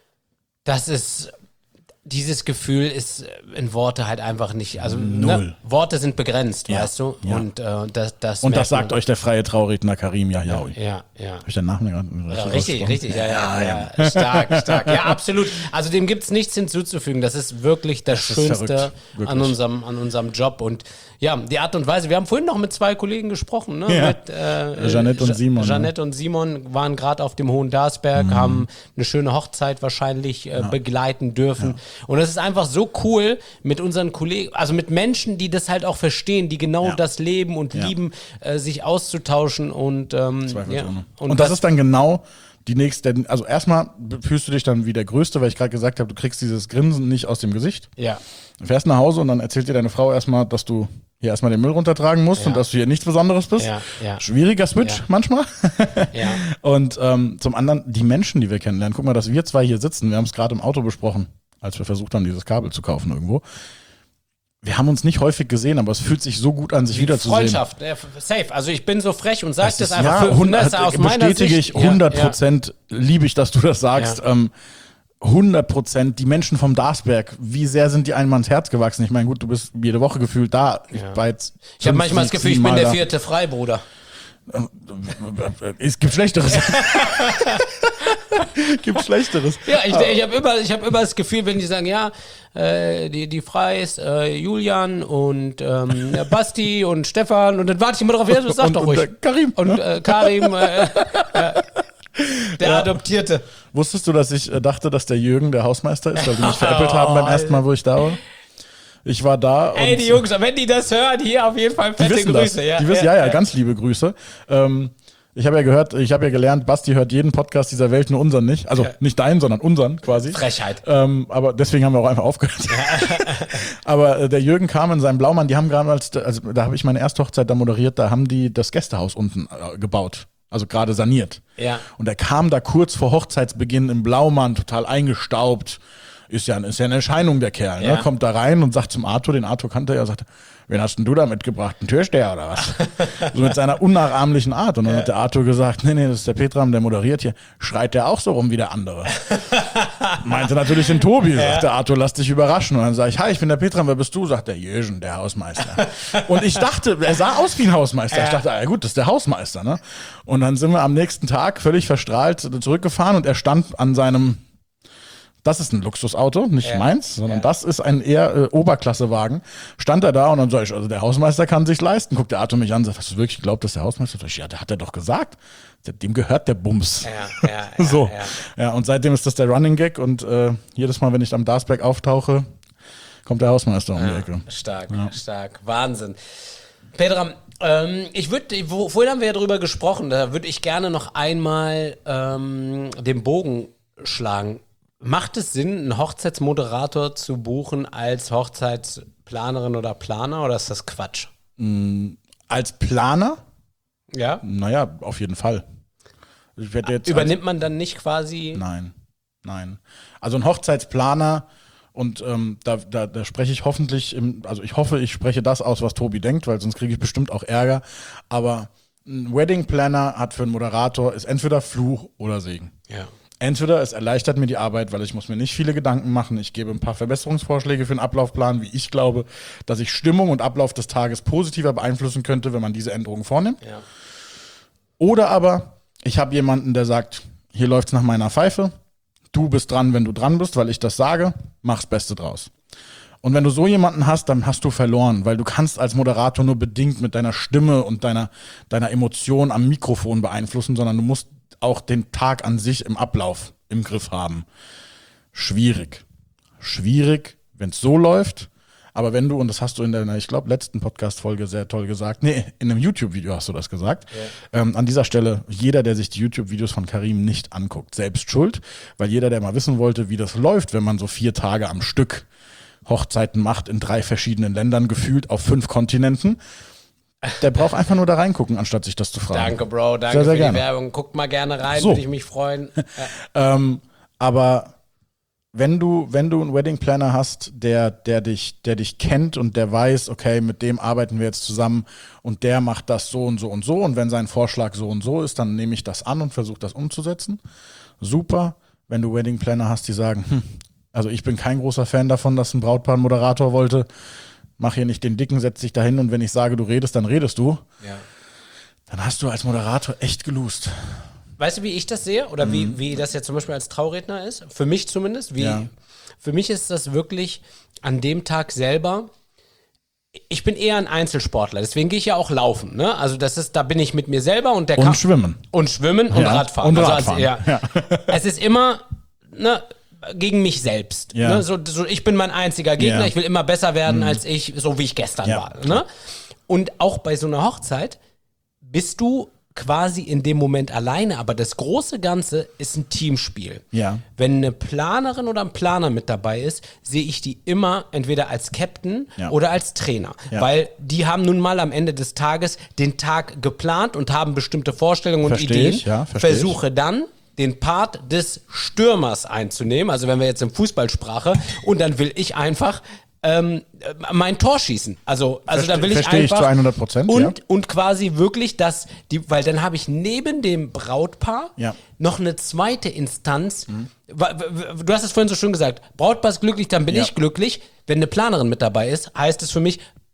das ist, dieses Gefühl ist in Worte halt einfach nicht, also Null. ne, Worte sind begrenzt, Ja. weißt du? Ja. Und äh, das, das Und merkt das sagt man. euch der freie Trauredner Karim Yahiaoui. Ja, ja. Habe ich den Namen gerade Ja, richtig richtig, ausgesprochen? richtig, ja, ja, ja, ja. Stark, stark. Ja, absolut. Also dem gibt's nichts hinzuzufügen. Das ist wirklich das, Das ist Schönste verrückt, wirklich. an unserem, an unserem Job. Und ja, die Art und Weise, wir haben vorhin noch mit zwei Kollegen gesprochen, ne? Ja. Mit, äh, Jeanette und Ja- Simon, Jeanette und Simon waren gerade auf dem Hohen Darsberg, Mhm. haben eine schöne Hochzeit wahrscheinlich äh, begleiten dürfen. Und es ist einfach so cool mit unseren Kollegen, also mit Menschen, die das halt auch verstehen, die genau Ja. das leben und Ja. lieben, äh, sich auszutauschen und ähm, ja. Zweifelsohne. Und, das ist dann genau die nächste, also erstmal fühlst du dich dann wie der Größte, weil ich gerade gesagt habe, du kriegst dieses Grinsen nicht aus dem Gesicht. ja. Du fährst nach Hause und dann erzählt dir deine Frau erstmal, dass du hier erstmal den Müll runtertragen musst Ja. und dass du hier nichts Besonderes bist. Ja, ja. Schwieriger Switch Ja. manchmal. Ja. Und ähm, zum anderen die Menschen, die wir kennenlernen. Guck mal, dass wir zwei hier sitzen. Wir haben es gerade im Auto besprochen, als wir versucht haben, dieses Kabel zu kaufen irgendwo. Wir haben uns nicht häufig gesehen, aber es fühlt sich so gut an, sich wiederzusehen. Freundschaft, ja, safe. Also ich bin so frech und sag das, Das ist, einfach. ja, für, hundert, das aus meiner bestätige Sicht, ich, hundert Prozent liebe ich, dass du das sagst. Ja. Ähm, hundert Prozent die Menschen vom Darsberg, wie sehr sind die einem ans Herz gewachsen? Ich meine, gut, du bist jede Woche gefühlt da. Ich, Ja. war jetzt Ich habe fünf, manchmal das sechs, Gefühl, ich sieben bin Mal der da. vierte Freibruder. Es gibt Schlechteres. Gibt Schlechteres. Ja, ich, ich habe immer, ich hab immer das Gefühl, wenn die sagen, ja, äh, die, die Freis, äh, Julian und ähm, Basti und Stefan und dann warte ich immer drauf, ja, das sag und, doch und ruhig. der Karim. Und äh, Karim, äh, äh, der Ja. Adoptierte. Wusstest du, dass ich äh, dachte, dass der Jürgen der Hausmeister ist, weil die mich veräppelt haben beim ersten Mal, wo ich da war? Ich war da. Ey, und die Jungs, wenn die das hören, hier auf jeden Fall die fette wissen Grüße. das. Ja, Die wissen, ja, ja, ganz liebe Grüße. Ähm, ich habe ja gehört, ich habe ja gelernt, Basti hört jeden Podcast dieser Welt, nur unseren nicht. Also Ja. nicht deinen, sondern unseren quasi. Frechheit. Ähm, aber deswegen haben wir auch einfach aufgehört. Aber äh, der Jürgen kam in seinem Blaumann, die haben gerade als, also da habe ich meine erste Hochzeit da moderiert, da haben die das Gästehaus unten äh, gebaut. Also gerade saniert. Ja. Und er kam da kurz vor Hochzeitsbeginn im Blaumann, total eingestaubt. Ist ja, ist ja eine Erscheinung, der Kerl. Ja. Ne? Kommt da rein und sagt zum Arthur, den Arthur kannte er, sagt, wen hast denn du da mitgebracht? Ein Türsteher oder was? So mit seiner unnachahmlichen Art. Und dann ja. hat der Arthur gesagt, nee, nee, das ist der Petram, der moderiert hier. Schreit der auch so rum wie der andere? Meinte natürlich den Tobi. Ja. Sagt der Arthur, lass dich überraschen. Und dann sage ich, hi, ich bin der Petram, wer bist du? Sagt der Jöschen, der Hausmeister. Und ich dachte, er sah aus wie ein Hausmeister. Ja. Ich dachte, ja gut, das ist der Hausmeister. Ne? Und dann sind wir am nächsten Tag völlig verstrahlt zurückgefahren und er stand an seinem... Das ist ein Luxusauto, nicht ja. meins, sondern ja. das ist ein eher äh, Oberklassewagen. Stand er da und dann sag ich, also der Hausmeister kann sich's leisten. Guckt der Arthur mich an, sagt, hast du wirklich geglaubt, dass der Hausmeister? Sag ich, ja, der hat er doch gesagt. Dem gehört der Bums. Ja, ja, ja, so. Ja. ja, und seitdem ist das der Running Gag und äh, jedes Mal, wenn ich am Darsberg auftauche, kommt der Hausmeister um ja, die Ecke. Stark, ja. stark. Wahnsinn. Petram, ähm, ich würde, vorhin haben wir ja drüber gesprochen, da würde ich gerne noch einmal ähm, den Bogen schlagen. Macht es Sinn, einen Hochzeitsmoderator zu buchen als Hochzeitsplanerin oder Planer oder ist das Quatsch? Mm, als Planer? Ja. Naja, auf jeden Fall. Ich werd jetzt Übernimmt man dann nicht quasi? Nein, nein. Also ein Hochzeitsplaner und ähm, da, da, da spreche ich hoffentlich, im, also ich hoffe, ich spreche das aus, was Tobi denkt, weil sonst kriege ich bestimmt auch Ärger. Aber ein Wedding Planner hat für einen Moderator, ist entweder Fluch oder Segen. Ja. Entweder es erleichtert mir die Arbeit, weil ich muss mir nicht viele Gedanken machen. Ich gebe ein paar Verbesserungsvorschläge für den Ablaufplan, wie ich glaube, dass ich Stimmung und Ablauf des Tages positiver beeinflussen könnte, wenn man diese Änderungen vornimmt. Ja. Oder aber ich habe jemanden, der sagt, hier läuft's nach meiner Pfeife. Du bist dran, wenn du dran bist, weil ich das sage. Mach's Beste draus. Und wenn du so jemanden hast, dann hast du verloren, weil du kannst als Moderator nur bedingt mit deiner Stimme und deiner, deiner Emotion am Mikrofon beeinflussen, sondern du musst auch den Tag an sich im Ablauf im Griff haben. Schwierig. Schwierig, wenn es so läuft. Aber wenn du, und das hast du in deiner, ich glaube, letzten Podcast-Folge sehr toll gesagt, nee, in einem YouTube-Video hast du das gesagt. Ja. Ähm, an dieser Stelle, jeder, der sich die YouTube-Videos von Karim nicht anguckt, selbst schuld, weil jeder, der mal wissen wollte, wie das läuft, wenn man so vier Tage am Stück Hochzeiten macht in drei verschiedenen Ländern, gefühlt auf fünf Kontinenten, der braucht einfach nur da reingucken, anstatt sich das zu fragen. Danke, Bro, danke sehr, sehr für gerne. die Werbung. Guckt mal gerne rein, so. Würde ich mich freuen. Ja. ähm, aber wenn du, wenn du einen Wedding Planner hast, der, der dich, der dich kennt und der weiß, okay, mit dem arbeiten wir jetzt zusammen und der macht das so und so und so und wenn sein Vorschlag so und so ist, dann nehme ich das an und versuche das umzusetzen. Super. Wenn du Wedding Planner hast, die sagen, hm, also ich bin kein großer Fan davon, dass ein Brautpaar einen Moderator wollte. Mach hier nicht den Dicken, setz dich dahin und wenn ich sage, du redest, dann redest du. Ja. Dann hast du als Moderator echt geloost. Weißt du, wie ich das sehe? Oder mhm. wie, wie das jetzt zum Beispiel als Trauredner ist? Für mich zumindest. Wie, ja. Für mich ist das wirklich an dem Tag selber. Ich bin eher ein Einzelsportler, deswegen gehe ich ja auch laufen. Ne? Also das ist, da bin ich mit mir selber und der Und kann, schwimmen. Und schwimmen und ja. Radfahren. Und Radfahren. Radfahren. Also als, ja. Es ist immer, ne, gegen mich selbst. Ja. Ne? So, so, ich bin mein einziger Gegner, ja. ich will immer besser werden mhm. als ich, so wie ich gestern ja. war. Ne? Und auch bei so einer Hochzeit bist du quasi in dem Moment alleine, aber das große Ganze ist ein Teamspiel. Ja. Wenn eine Planerin oder ein Planer mit dabei ist, sehe ich die immer entweder als Captain ja. oder als Trainer, ja. weil die haben nun mal am Ende des Tages den Tag geplant und haben bestimmte Vorstellungen und Versteh Ideen. Ich, ja, versuche ich. dann den Part des Stürmers einzunehmen, also wenn wir jetzt in Fußballsprache, und dann will ich einfach ähm, mein Tor schießen. Also, also Verste- dann will ich verstehe einfach ich zu hundert Prozent, und, ja. und quasi wirklich das, die, weil dann habe ich neben dem Brautpaar ja. noch eine zweite Instanz. Mhm. Du hast es vorhin so schön gesagt, Brautpaar ist glücklich, dann bin ja. ich glücklich. Wenn eine Planerin mit dabei ist, heißt es für mich,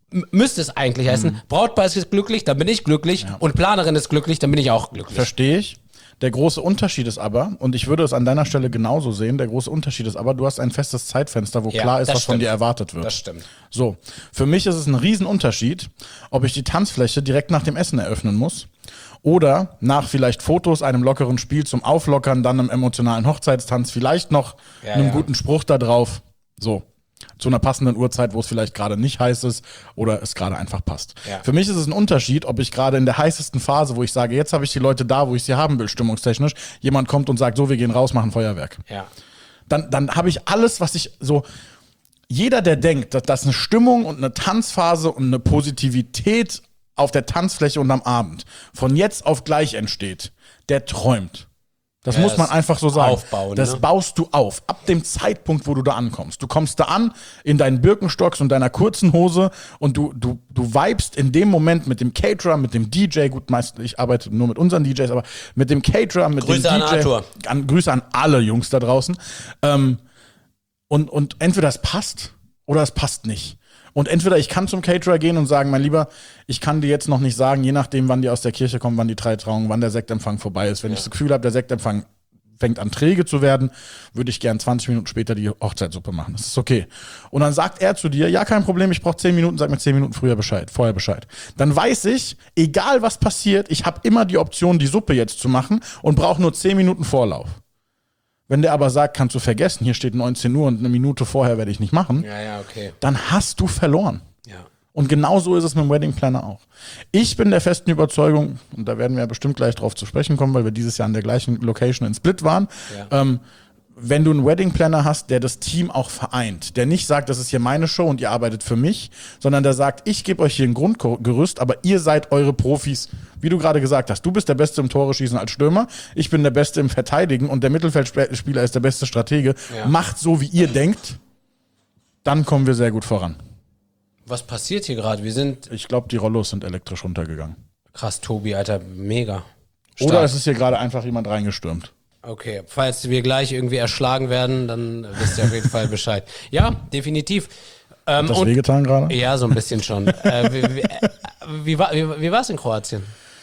m- müsste es eigentlich heißen, mhm. Brautpaar ist glücklich, dann bin ich glücklich ja. und Planerin ist glücklich, dann bin ich auch glücklich. Verstehe ich. Der große Unterschied ist aber, und ich würde es an deiner Stelle genauso sehen, der große Unterschied ist aber, du hast ein festes Zeitfenster, wo ja, klar ist, was stimmt. von dir erwartet wird. Das stimmt. So, für mich ist es ein Riesenunterschied, ob ich die Tanzfläche direkt nach dem Essen eröffnen muss oder nach vielleicht Fotos, einem lockeren Spiel zum Auflockern, dann einem emotionalen Hochzeitstanz, vielleicht noch ja, einem ja. guten Spruch da drauf. So. Zu einer passenden Uhrzeit, wo es vielleicht gerade nicht heiß ist oder es gerade einfach passt. Ja. Für mich ist es ein Unterschied, ob ich gerade in der heißesten Phase, wo ich sage, jetzt habe ich die Leute da, wo ich sie haben will, stimmungstechnisch, jemand kommt und sagt, so, wir gehen raus, machen Feuerwerk. Ja. Dann, dann habe ich alles, was ich so, jeder, der denkt, dass, dass eine Stimmung und eine Tanzphase und eine Positivität auf der Tanzfläche und am Abend von jetzt auf gleich entsteht, der träumt. Das ja, muss man das einfach so sagen. Aufbauen, das ne? baust du auf. Ab dem Zeitpunkt, wo du da ankommst. Du kommst da an in deinen Birkenstocks und deiner kurzen Hose und du, du, du vibest in dem Moment mit dem Caterer, mit dem D J. Gut, meist, ich arbeite nur mit unseren D Js, aber mit dem Caterer, mit Grüße dem an D J. Arthur. An, Grüße an alle Jungs da draußen. Ähm, und, und entweder es passt oder es passt nicht. Und entweder ich kann zum Caterer gehen und sagen, mein Lieber, ich kann dir jetzt noch nicht sagen, je nachdem, wann die aus der Kirche kommen, wann die drei Trauungen, wann der Sektempfang vorbei ist. Wenn ja. ich das Gefühl habe, der Sektempfang fängt an träge zu werden, würde ich gern zwanzig Minuten später die Hochzeitssuppe machen. Das ist okay. Und dann sagt er zu dir, ja, kein Problem, ich brauche zehn Minuten, sag mir zehn Minuten früher Bescheid, vorher Bescheid. Dann weiß ich, egal was passiert, ich habe immer die Option, die Suppe jetzt zu machen und brauche nur zehn Minuten Vorlauf. Wenn der aber sagt, kannst du vergessen, hier steht neunzehn Uhr und eine Minute vorher werde ich nicht machen, ja, ja, okay. dann hast du verloren. Ja. Und genau so ist es mit dem Wedding Planner auch. Ich bin der festen Überzeugung, und da werden wir ja bestimmt gleich drauf zu sprechen kommen, weil wir dieses Jahr an der gleichen Location in Split waren, ja. ähm, wenn du einen Wedding Planner hast, der das Team auch vereint, der nicht sagt, das ist hier meine Show und ihr arbeitet für mich, sondern der sagt, ich gebe euch hier ein Grundgerüst, aber ihr seid eure Profis. Wie du gerade gesagt hast, du bist der Beste im Tore schießen als Stürmer, ich bin der Beste im Verteidigen und der Mittelfeldspieler ist der beste Stratege. Ja. Macht so, wie ihr denkt, dann kommen wir sehr gut voran. Was passiert hier gerade? Wir sind... Ich glaube, die Rollos sind elektrisch runtergegangen. Krass, Tobi, Alter, mega. Stark. Oder es ist hier gerade einfach jemand reingestürmt. Okay, falls wir gleich irgendwie erschlagen werden, dann wisst ihr auf jeden Fall Bescheid. Ja, definitiv. Ähm, Hat das wehgetan gerade? Ja, so ein bisschen schon. äh, wie wie, äh, wie war wie, wie war es in Kroatien?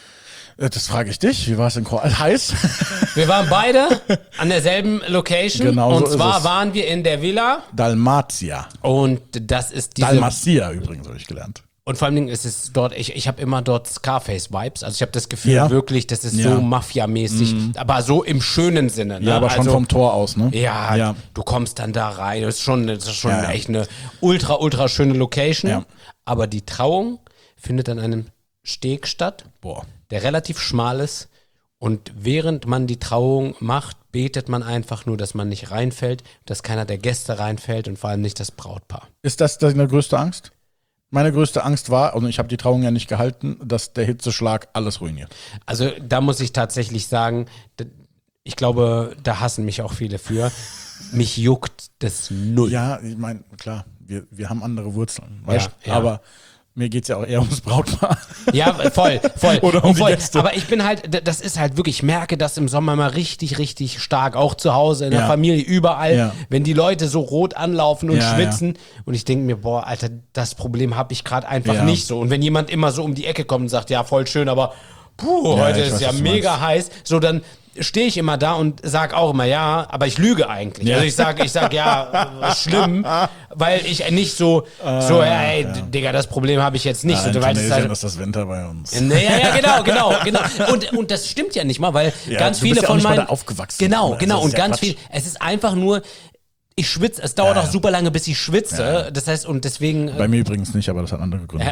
Das frage ich dich. Wie war es in Kroatien? Heiß? Wir waren beide an derselben Location. Genau und so zwar ist es. waren wir in der Villa Dalmatia. Und das ist diese... Dalmatia übrigens, habe ich gelernt. Und vor allen Dingen ist es dort, ich, ich habe immer dort Scarface-Vibes. Also ich habe das Gefühl ja. wirklich, das ist ja. so Mafia-mäßig, mhm. aber so im schönen Sinne. Ne? Ja, aber schon also, vom Tor aus, ne? Ja, ja, du kommst dann da rein. Das ist schon, das ist schon ja, ja. echt eine ultra, ultra schöne Location. Ja. Aber die Trauung findet an einem Steg statt, Boah. der relativ schmal ist. Und während man die Trauung macht, betet man einfach nur, dass man nicht reinfällt, dass keiner der Gäste reinfällt und vor allem nicht das Brautpaar. Ist das deine größte Angst? Meine größte Angst war, und ich habe die Trauung ja nicht gehalten, dass der Hitzeschlag alles ruiniert. Also da muss ich tatsächlich sagen, ich glaube, da hassen mich auch viele für. Mich juckt das null. Ja, ich meine, klar, wir, wir haben andere Wurzeln. Ja, weißt, ja. Aber mir geht es ja auch eher ums Brautpaar. Ja, voll, voll. Oder um voll. die Gäste. Aber ich bin halt, das ist halt wirklich, ich merke das im Sommer mal richtig, richtig stark. Auch zu Hause, in der ja. Familie, überall. Ja. Wenn die Leute so rot anlaufen und ja, schwitzen. Ja. Und ich denke mir, boah, Alter, das Problem habe ich gerade einfach ja. nicht so. Und wenn jemand immer so um die Ecke kommt und sagt, ja, voll schön, aber puh, ja, heute ist weiß, ja mega heiß. So, dann stehe ich immer da und sag auch immer ja, aber ich lüge eigentlich. Ja. Also ich sage, ich sag ja, schlimm, weil ich nicht so, so, ey, ja. Digga, das Problem habe ich jetzt nicht. Ja, in so, Tunesien halt, ist das Winter bei uns. Ja, ja, genau, genau, genau. Und, und das stimmt ja nicht mal, weil ja, ganz du viele bist ja auch von nicht meinen... mal da aufgewachsen. Genau, also genau. Und ja ganz Quatsch. viel, es ist einfach nur... Ich schwitze, es dauert ja, auch ja. super lange, bis ich schwitze. Ja. Das heißt, und deswegen. Bei mir übrigens nicht, aber das hat andere Gründe.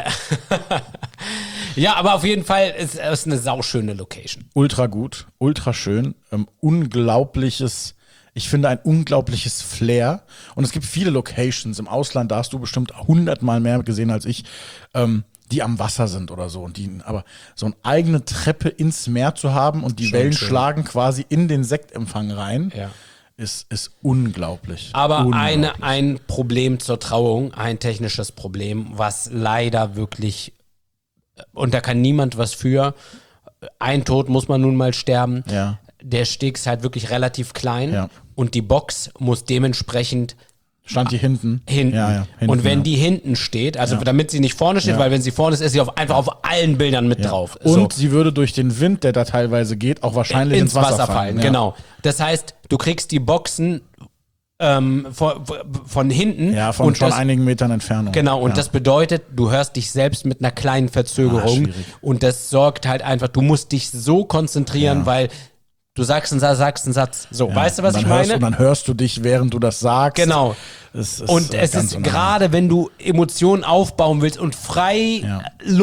Ja, aber auf jeden Fall ist es eine sauschöne Location. Ultra gut, ultra schön, ähm, unglaubliches, ich finde ein unglaubliches Flair. Und es gibt viele Locations im Ausland, da hast du bestimmt hundertmal mehr gesehen als ich, ähm, die am Wasser sind oder so. Und die, aber so eine eigene Treppe ins Meer zu haben und die Schon Wellen schön. schlagen quasi in den Sektempfang rein. Ja. Ist, ist unglaublich. Aber unglaublich. Eine, ein Problem zur Trauung, ein technisches Problem, was leider wirklich, und da kann niemand was für, ein Tod muss man nun mal sterben. Ja. Der Steg ist halt wirklich relativ klein Ja. und die Box muss dementsprechend Stand die hinten? Hinten. Ja, ja, hinten, und wenn ja. die hinten steht, also Ja. damit sie nicht vorne steht, Ja. weil wenn sie vorne ist, ist sie auf, einfach auf allen Bildern mit Ja. drauf. Und So. sie würde durch den Wind, der da teilweise geht, auch wahrscheinlich ins, ins Wasser, fallen. Ja. Genau. Das heißt, du kriegst die Boxen ähm, von, von hinten. Ja, von und schon das, einigen Metern Entfernung. Genau, und ja. das bedeutet, du hörst dich selbst mit einer kleinen Ah, Verzögerung. schwierig. Und das sorgt halt einfach, du musst dich so konzentrieren, Ja. weil du sagst einen Satz, sagst einen Satz. So, Ja. weißt du, was und ich dann hörst, meine? Und dann hörst du dich, während du das sagst. Genau. Es ist, Und äh, es ganz ist unangenehm. gerade, wenn du Emotionen aufbauen willst und frei Ja.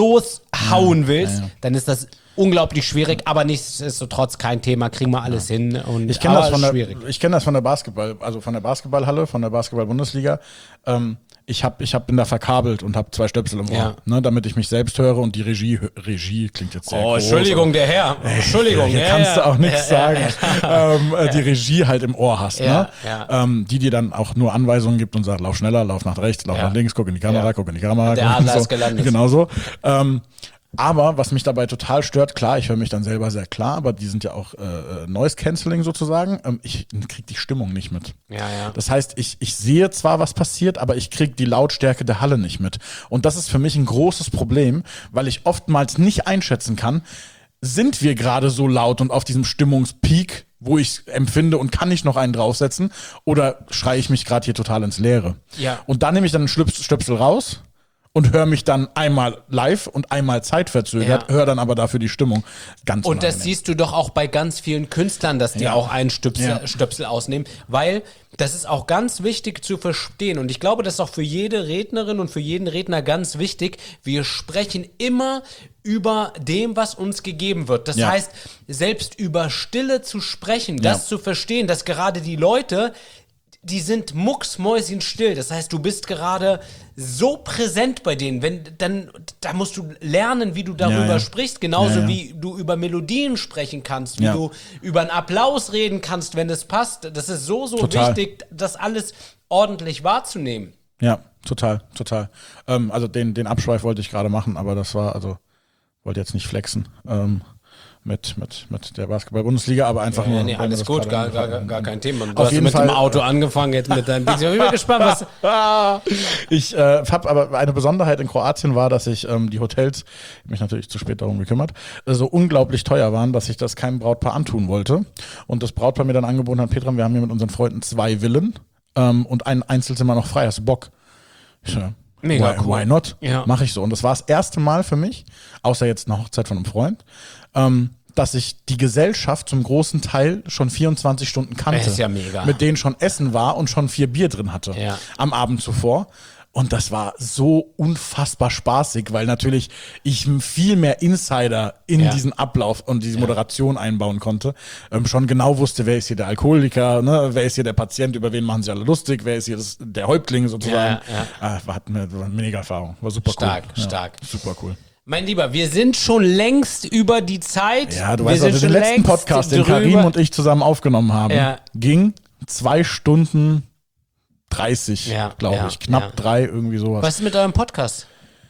loshauen willst, ja, ja. dann ist das unglaublich schwierig, aber nichtsdestotrotz kein Thema, kriegen wir alles hin. Und, Ich kenne aber das von es der, ist schwierig. ich kenne das von der Basketball, also von der Basketballhalle, von der Basketball-Bundesliga. Ähm, ich habe, ich hab, bin da verkabelt und habe zwei Stöpsel im Ohr, Ja. ne, damit ich mich selbst höre und die Regie, hö- Regie klingt jetzt sehr Oh, groß, Entschuldigung, der Herr. Entschuldigung. Hier ja, kannst ja. du auch nichts Ja, sagen. Ähm, äh, die Regie halt im Ohr hast, Ja, ne? ja. Ähm, die dir dann auch nur Anweisungen gibt und sagt, lauf schneller, lauf nach rechts, lauf Ja. nach links, guck in die Kamera, Ja. guck in die Kamera. Der guck Adler so. ist gelandet. Genau so. Ähm, aber was mich dabei total stört, klar, ich höre mich dann selber sehr klar, aber die sind ja auch äh, Noise Cancelling sozusagen. Ähm, ich krieg die Stimmung nicht mit. Ja, ja. Das heißt, ich, ich sehe zwar, was passiert, aber ich kriege die Lautstärke der Halle nicht mit. Und das ist für mich ein großes Problem, weil ich oftmals nicht einschätzen kann, sind wir gerade so laut und auf diesem Stimmungspeak, wo ich empfinde und kann ich noch einen draufsetzen, oder schreie ich mich gerade hier total ins Leere? Ja. Und dann nehme ich dann einen Schlüps- Stöpsel raus und höre mich dann einmal live und einmal zeitverzögert, Ja. höre dann aber dafür die Stimmung. Ganz Und das unangenehm. siehst du doch auch bei ganz vielen Künstlern, dass die Ja. auch einen Stöpsel, Ja. Stöpsel ausnehmen, weil das ist auch ganz wichtig zu verstehen. Und ich glaube, das ist auch für jede Rednerin und für jeden Redner ganz wichtig. Wir sprechen immer über dem, was uns gegeben wird. Das Ja. heißt, selbst über Stille zu sprechen, das Ja. zu verstehen, dass gerade die Leute, die sind mucksmäuschenstill. Das heißt, du bist gerade so präsent bei denen. Wenn, dann, da musst du lernen, wie du darüber Ja, ja. sprichst. Genauso Ja, ja. wie du über Melodien sprechen kannst, wie Ja. du über einen Applaus reden kannst, wenn es passt. Das ist so, so Total. wichtig, das alles ordentlich wahrzunehmen. Ja, total, total. Ähm, also den, den Abschweif wollte ich gerade machen, aber das war, also, wollte jetzt nicht flexen ähm, mit, mit, mit der Basketball-Bundesliga, aber einfach nur. Ja, nee, weil mir alles das gut, gerade gar, gar, eingefallen gar ist. kein Thema. Du Auf hast jeden mit Fall, dem Auto angefangen, jetzt mit deinem Ding. Ich bin gespannt, was. Ich äh, habe aber eine Besonderheit in Kroatien war, dass ich ähm, die Hotels, ich hab mich natürlich zu spät darum gekümmert, äh, so unglaublich teuer waren, dass ich das keinem Brautpaar antun wollte. Und das Brautpaar mir dann angeboten hat, Petra, wir haben hier mit unseren Freunden zwei Villen ähm, und ein Einzelzimmer noch frei. Hast du Bock? Ich so, ja, Mega why, cool. why not? Ja. Mache ich so. Und das war das erste Mal für mich, außer jetzt eine Hochzeit von einem Freund, ähm, dass ich die Gesellschaft zum großen Teil schon vierundzwanzig Stunden kannte. Das ist ja mega. Mit denen schon Essen war und schon vier Bier drin hatte. Ja. Am Abend zuvor. Und das war so unfassbar spaßig, weil natürlich ich viel mehr Insider in Ja. diesen Ablauf und diese Moderation einbauen konnte. Ähm, schon genau wusste, wer ist hier der Alkoholiker, ne? Wer ist hier der Patient, über wen machen sie alle lustig, wer ist hier das, der Häuptling sozusagen. Ja, Ah, war, hat eine, war eine mega Erfahrung, war super Stark, cool. stark. Ja, super cool. Mein Lieber, wir sind schon längst über die Zeit. Ja, du wir weißt sind also, den schon letzten längst Podcast, den drüber. Karim und ich zusammen aufgenommen haben, Ja. ging zwei Stunden dreißig, Ja, glaube ja, ich. Knapp ja. drei, irgendwie sowas. Was ist mit eurem Podcast?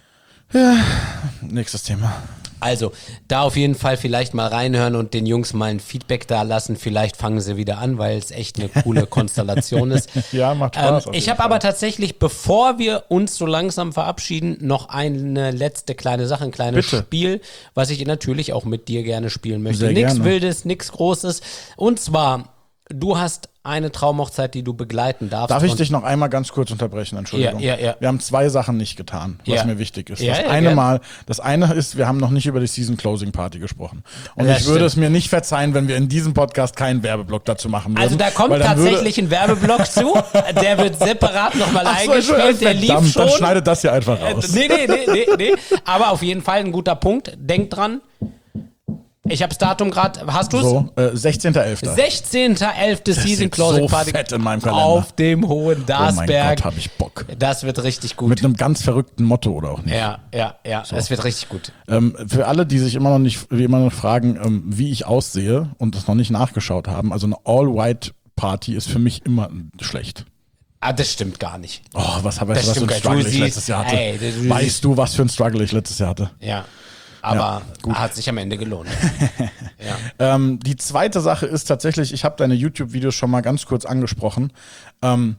Nächstes Thema. Also, da auf jeden Fall vielleicht mal reinhören und den Jungs mal ein Feedback da lassen. Vielleicht fangen sie wieder an, weil es echt eine coole Konstellation ist. Ja, macht Ähm, Spaß. auf ich jeden habe Fall. aber tatsächlich, bevor wir uns so langsam verabschieden, noch eine letzte kleine Sache, ein kleines Bitte. Spiel, was ich natürlich auch mit dir gerne spielen möchte. Sehr Nichts gerne. Wildes, nichts Großes. Und zwar, du hast eine Traumhochzeit, die du begleiten darfst. Darf ich und dich noch einmal ganz kurz unterbrechen? Entschuldigung. Ja, ja, ja. Wir haben zwei Sachen nicht getan, was Ja. mir wichtig ist. Ja, das ja, eine gern. Mal, das eine ist, wir haben noch nicht über die Season Closing Party gesprochen. Und Das ich würde stimmt. es mir nicht verzeihen, wenn wir in diesem Podcast keinen Werbeblock dazu machen würden. Also da kommt weil dann tatsächlich ein Werbeblock zu. Der wird separat nochmal Ach so, eingespielt. Der lief verdammt, schon. dann schneidet das hier einfach raus. Nee, nee, nee, nee, nee. Aber auf jeden Fall ein guter Punkt. Denkt dran. Ich habe das Datum gerade. Hast du es? So, äh, sechzehnter elfter sechzehnter elfter Season sieht Closing so Party fett in meinem Kalender. auf dem Hohen Oh mein Darsberg. Gott, habe ich Bock. Das wird richtig gut. Mit einem ganz verrückten Motto oder auch nicht. ja, ja, ja. Es wird richtig gut. Ähm, für alle, die sich immer noch nicht, wie immer noch fragen, ähm, wie ich aussehe und das noch nicht nachgeschaut haben, also eine All-White-Party ist für mich immer schlecht. Ah, das stimmt gar nicht. Oh, was, weißt du, Das was für stimmt ein gar nicht. Struggle Du ich siehst- letztes Jahr hatte? ey, du weißt siehst- du, was für ein Struggle ich letztes Jahr hatte? Ja. Aber gut. hat sich am Ende gelohnt. ja. Ähm, die zweite Sache ist tatsächlich, ich habe deine YouTube-Videos schon mal ganz kurz angesprochen. Ähm,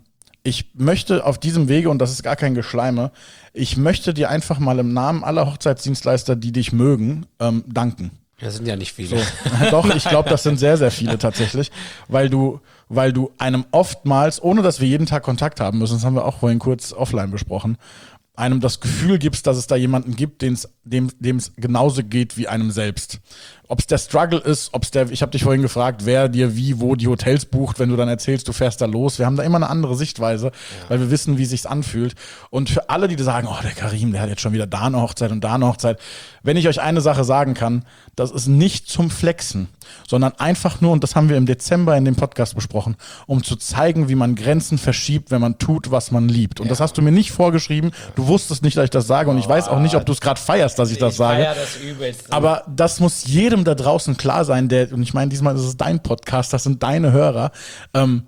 ich möchte auf diesem Wege, und das ist gar kein Geschleime, ich möchte dir einfach mal im Namen aller Hochzeitsdienstleister, die dich mögen, ähm, danken. Das sind ja nicht viele. So. Doch, ich glaube, das sind sehr, sehr viele tatsächlich, weil du, weil du einem oftmals, ohne dass wir jeden Tag Kontakt haben müssen, das haben wir auch vorhin kurz offline besprochen, einem das Gefühl gibst, dass es da jemanden gibt, den's, dem es genauso geht wie einem selbst. Ob es der Struggle ist, ob es der, ich habe dich vorhin gefragt, wer dir wie, wo die Hotels bucht, wenn du dann erzählst, du fährst da los. Wir haben da immer eine andere Sichtweise, ja. weil wir wissen, wie es sich anfühlt. Und für alle, die sagen, oh, der Karim, der hat jetzt schon wieder da eine Hochzeit und da eine Hochzeit. Wenn ich euch eine Sache sagen kann, das ist nicht zum Flexen, sondern einfach nur, und das haben wir im Dezember in dem Podcast besprochen, um zu zeigen, wie man Grenzen verschiebt, wenn man tut, was man liebt. Und ja. das hast du mir nicht vorgeschrieben. Du wusstest nicht, dass ich das sage. Und ich weiß auch nicht, ob du es gerade feierst, dass ich, ich das sage. Das übelst. Aber das muss jedem da draußen klar sein, der, und ich meine, diesmal ist es dein Podcast, das sind deine Hörer. Ähm,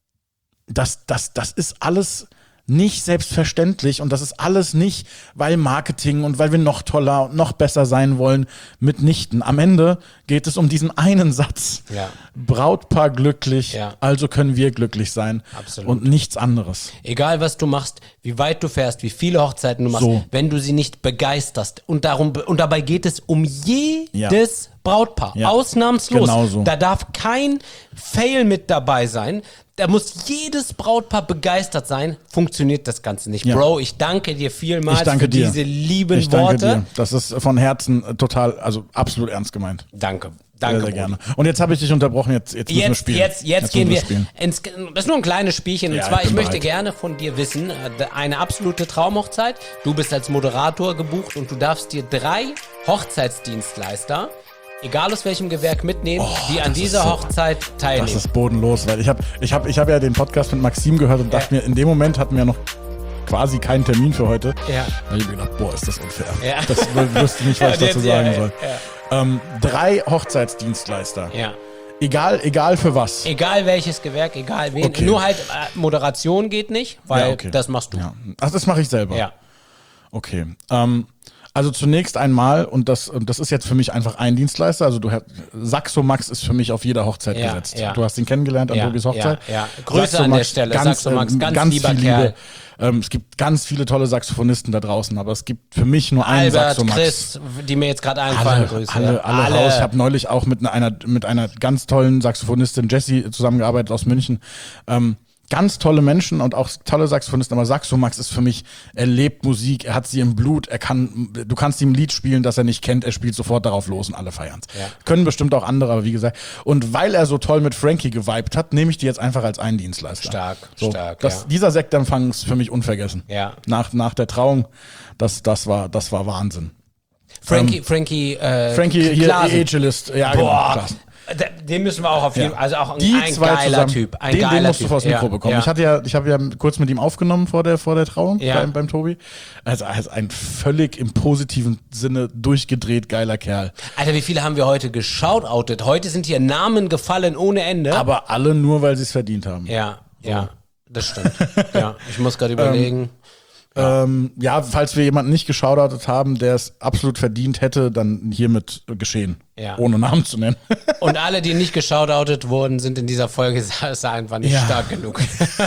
das, das, das ist alles nicht selbstverständlich und das ist alles nicht, weil Marketing und weil wir noch toller und noch besser sein wollen, mitnichten. Am Ende geht es um diesen einen Satz. Ja. Brautpaar glücklich, ja. also können wir glücklich sein. Absolut. Und nichts anderes. Egal, was du machst, wie weit du fährst, wie viele Hochzeiten du machst, so. wenn du sie nicht begeisterst und darum und dabei geht es um jedes ja. Brautpaar, ja. ausnahmslos. Genauso. Da darf kein Fail mit dabei sein. Da muss jedes Brautpaar begeistert sein, funktioniert das Ganze nicht. Ja. Bro, ich danke dir vielmals ich danke für dir. diese lieben ich danke Worte. Dir. Das ist von Herzen total, also absolut ernst gemeint. Danke. Danke, sehr, sehr gerne. Und jetzt habe ich dich unterbrochen, jetzt, jetzt müssen jetzt, wir spielen. Jetzt, jetzt, jetzt gehen wir ins, das ist nur ein kleines Spielchen. Ja, und zwar, ich, ich möchte bereit. gerne von dir wissen, eine absolute Traumhochzeit. Du bist als Moderator gebucht und du darfst dir drei Hochzeitsdienstleister, egal aus welchem Gewerk, mitnehmen, oh, die an dieser so, Hochzeit teilnehmen. Das ist bodenlos, weil ich habe ich hab, ich hab ja den Podcast mit Maxim gehört und ja. dachte mir, in dem Moment hatten wir noch quasi keinen Termin für heute. Ja. Da habe ich mir gedacht, boah, ist das unfair. Ja. Das wüsste nicht, was ich dazu sagen ja, soll. Ja. Ähm, drei Hochzeitsdienstleister. Ja. Egal, egal für was. Egal welches Gewerk, egal wen. Okay. Nur halt äh, Moderation geht nicht, weil ja, okay. das machst du. Ja. Ach, das mache ich selber. Ja. Okay. Ähm, Also zunächst einmal, und das, und das ist jetzt für mich einfach ein Dienstleister, also du hast, Saxo Max ist für mich auf jeder Hochzeit ja, gesetzt. Ja. Du hast ihn kennengelernt an ja, Tobis Hochzeit. Ja, ja. Grüße Saxo an der Stelle, ganz, Saxo Max, ganz, ganz lieber viel Kerl. Liebe. Ähm, es gibt ganz viele tolle Saxophonisten da draußen, aber es gibt für mich nur einen Albert, Saxo Max. Chris, die mir jetzt gerade einfallen. Alle, Grüße. alle, alle, alle raus. Ich habe neulich auch mit einer, mit einer ganz tollen Saxophonistin, Jessie, zusammengearbeitet aus München. Ähm, Ganz tolle Menschen und auch tolle Saxophonisten, aber Saxo Max ist für mich, er lebt Musik, er hat sie im Blut, er kann, du kannst ihm ein Lied spielen, das er nicht kennt, er spielt sofort darauf los und alle feiern's. Ja. Können bestimmt auch andere, aber wie gesagt, und weil er so toll mit Frankie geweibt hat, nehme ich die jetzt einfach als einen Dienstleister. Stark, so, stark, das, ja. Dieser Sektempfang ist für mich unvergessen. Ja. Nach, nach der Trauung, das, das war, das war Wahnsinn. Frankie, ähm, Frankie, äh, Frankie hier, Agelist, ja, Boah. genau, Den müssen wir auch auf jeden Fall, ja. also auch ein, die ein zwei geiler zusammen, Typ. Ein den, geiler den musst typ. du vors Mikro ja, bekommen. Ja. Ich hatte ja, ich habe ja kurz mit ihm aufgenommen vor der, vor der Trauung ja. beim, beim Tobi. Also er ist ein völlig im positiven Sinne durchgedreht geiler Kerl. Alter, wie viele haben wir heute geshoutoutet? Heute sind hier Namen gefallen ohne Ende. Aber alle nur, weil sie es verdient haben. Ja, so. ja, das stimmt. ja, ich muss gerade überlegen. Ähm, Ja. Ähm, ja, falls wir jemanden nicht geschaudert haben, der es absolut verdient hätte, dann hiermit geschehen. Ja. Ohne Namen zu nennen. Und alle, die nicht geschaudert wurden, sind in dieser Folge ist einfach nicht ja. stark genug.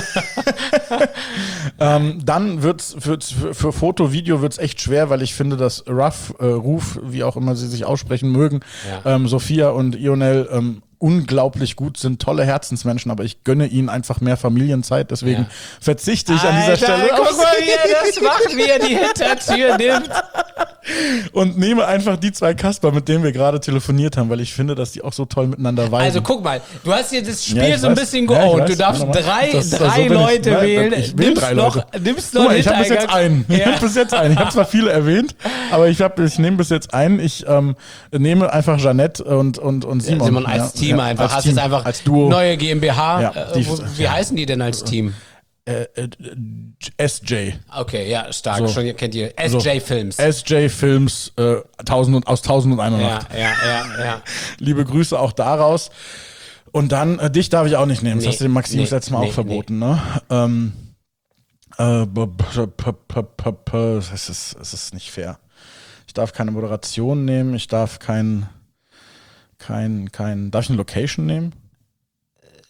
ähm, dann wird's, wird's für, für Foto, Video wird's echt schwer, weil ich finde, dass Ruff, äh, Ruf, wie auch immer sie sich aussprechen mögen, ja. ähm, Sophia und Ionel ähm, unglaublich gut sind, tolle Herzensmenschen, aber ich gönne ihnen einfach mehr Familienzeit, deswegen ja. verzichte ich Alter, an dieser Stelle guck auf mal, wie er das macht, wie er die Hintertür nimmt. Und nehme einfach die zwei Kasper, mit denen wir gerade telefoniert haben, weil ich finde, dass die auch so toll miteinander viben. Also guck mal, du hast hier das Spiel ja, so ein weiß. bisschen geowned. Ja, du darfst drei, das, drei so Leute ich, wählen. Ich will nimmst drei noch, Leute. Nimmst noch Guck mal, ich habe bis jetzt einen. Ja. Ich habe bis jetzt einen. Ich habe zwar viele erwähnt, aber ich, hab, ich nehme bis jetzt einen. Ich ähm, nehme einfach Jeanette und, und, und Simon. Ja, Simon als ja, Team ja, einfach. Als Hast Team, jetzt einfach als Duo. Neue GmbH. Ja, äh, die, wo, wie ja. heißen die denn als Team? Äh, äh, S J. Okay, ja, stark. So. Schon kennt ihr. S J so. Films. S J Films äh, tausend und, aus tausend und eine Nacht. Ja, ja, ja, ja. Liebe Grüße auch daraus. Und dann, äh, dich darf ich auch nicht nehmen. Das nee, hast du dem Maxim nee, das letzte Mal nee, auch verboten, nee. ne? Ähm, äh, b- b- b- b- b- b- es ist, es ist nicht fair. Ich darf keine Moderation nehmen, ich darf kein, kein, kein, darf ich eine Location nehmen?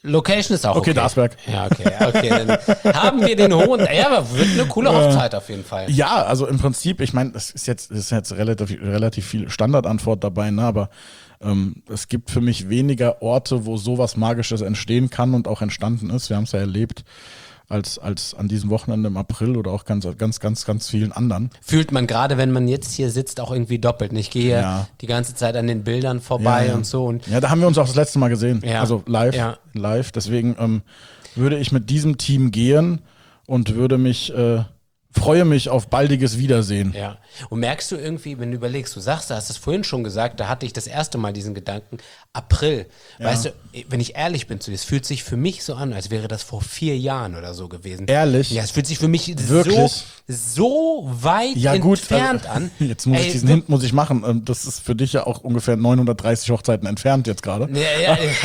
Location ist auch okay. Okay, Darsberg. Ja, okay, okay. Dann haben wir den hohen. Ja, aber wird eine coole Hochzeit auf jeden Fall. Ja, also im Prinzip, ich meine, das ist jetzt, das ist jetzt relativ, relativ viel Standardantwort dabei, ne? Aber ähm, es gibt für mich weniger Orte, wo sowas Magisches entstehen kann und auch entstanden ist. Wir haben es ja erlebt. Als, als an diesem Wochenende im April oder auch ganz, ganz, ganz, ganz vielen anderen. Fühlt man gerade, wenn man jetzt hier sitzt, auch irgendwie doppelt. Ich gehe Ja. die ganze Zeit an den Bildern vorbei Ja, ja. und so. Und Ja, da haben wir uns auch das letzte Mal gesehen. Ja. Also live. Ja. live. Deswegen ähm, würde ich mit diesem Team gehen und würde mich, äh, freue mich auf baldiges Wiedersehen. ja. Und merkst du irgendwie, wenn du überlegst, du sagst, du hast es vorhin schon gesagt, da hatte ich das erste Mal diesen Gedanken, April. Ja. Weißt du, wenn ich ehrlich bin zu dir, es fühlt sich für mich so an, als wäre das vor vier Jahren oder so gewesen. Ehrlich? Ja, es fühlt sich für mich Wirklich? so, so weit Ja gut, entfernt also, an. Jetzt muss Ey, ich diesen Hint muss ich machen. Ähm, Das ist für dich ja auch ungefähr neunhundertdreißig Hochzeiten entfernt jetzt gerade. Ja, ja, ja.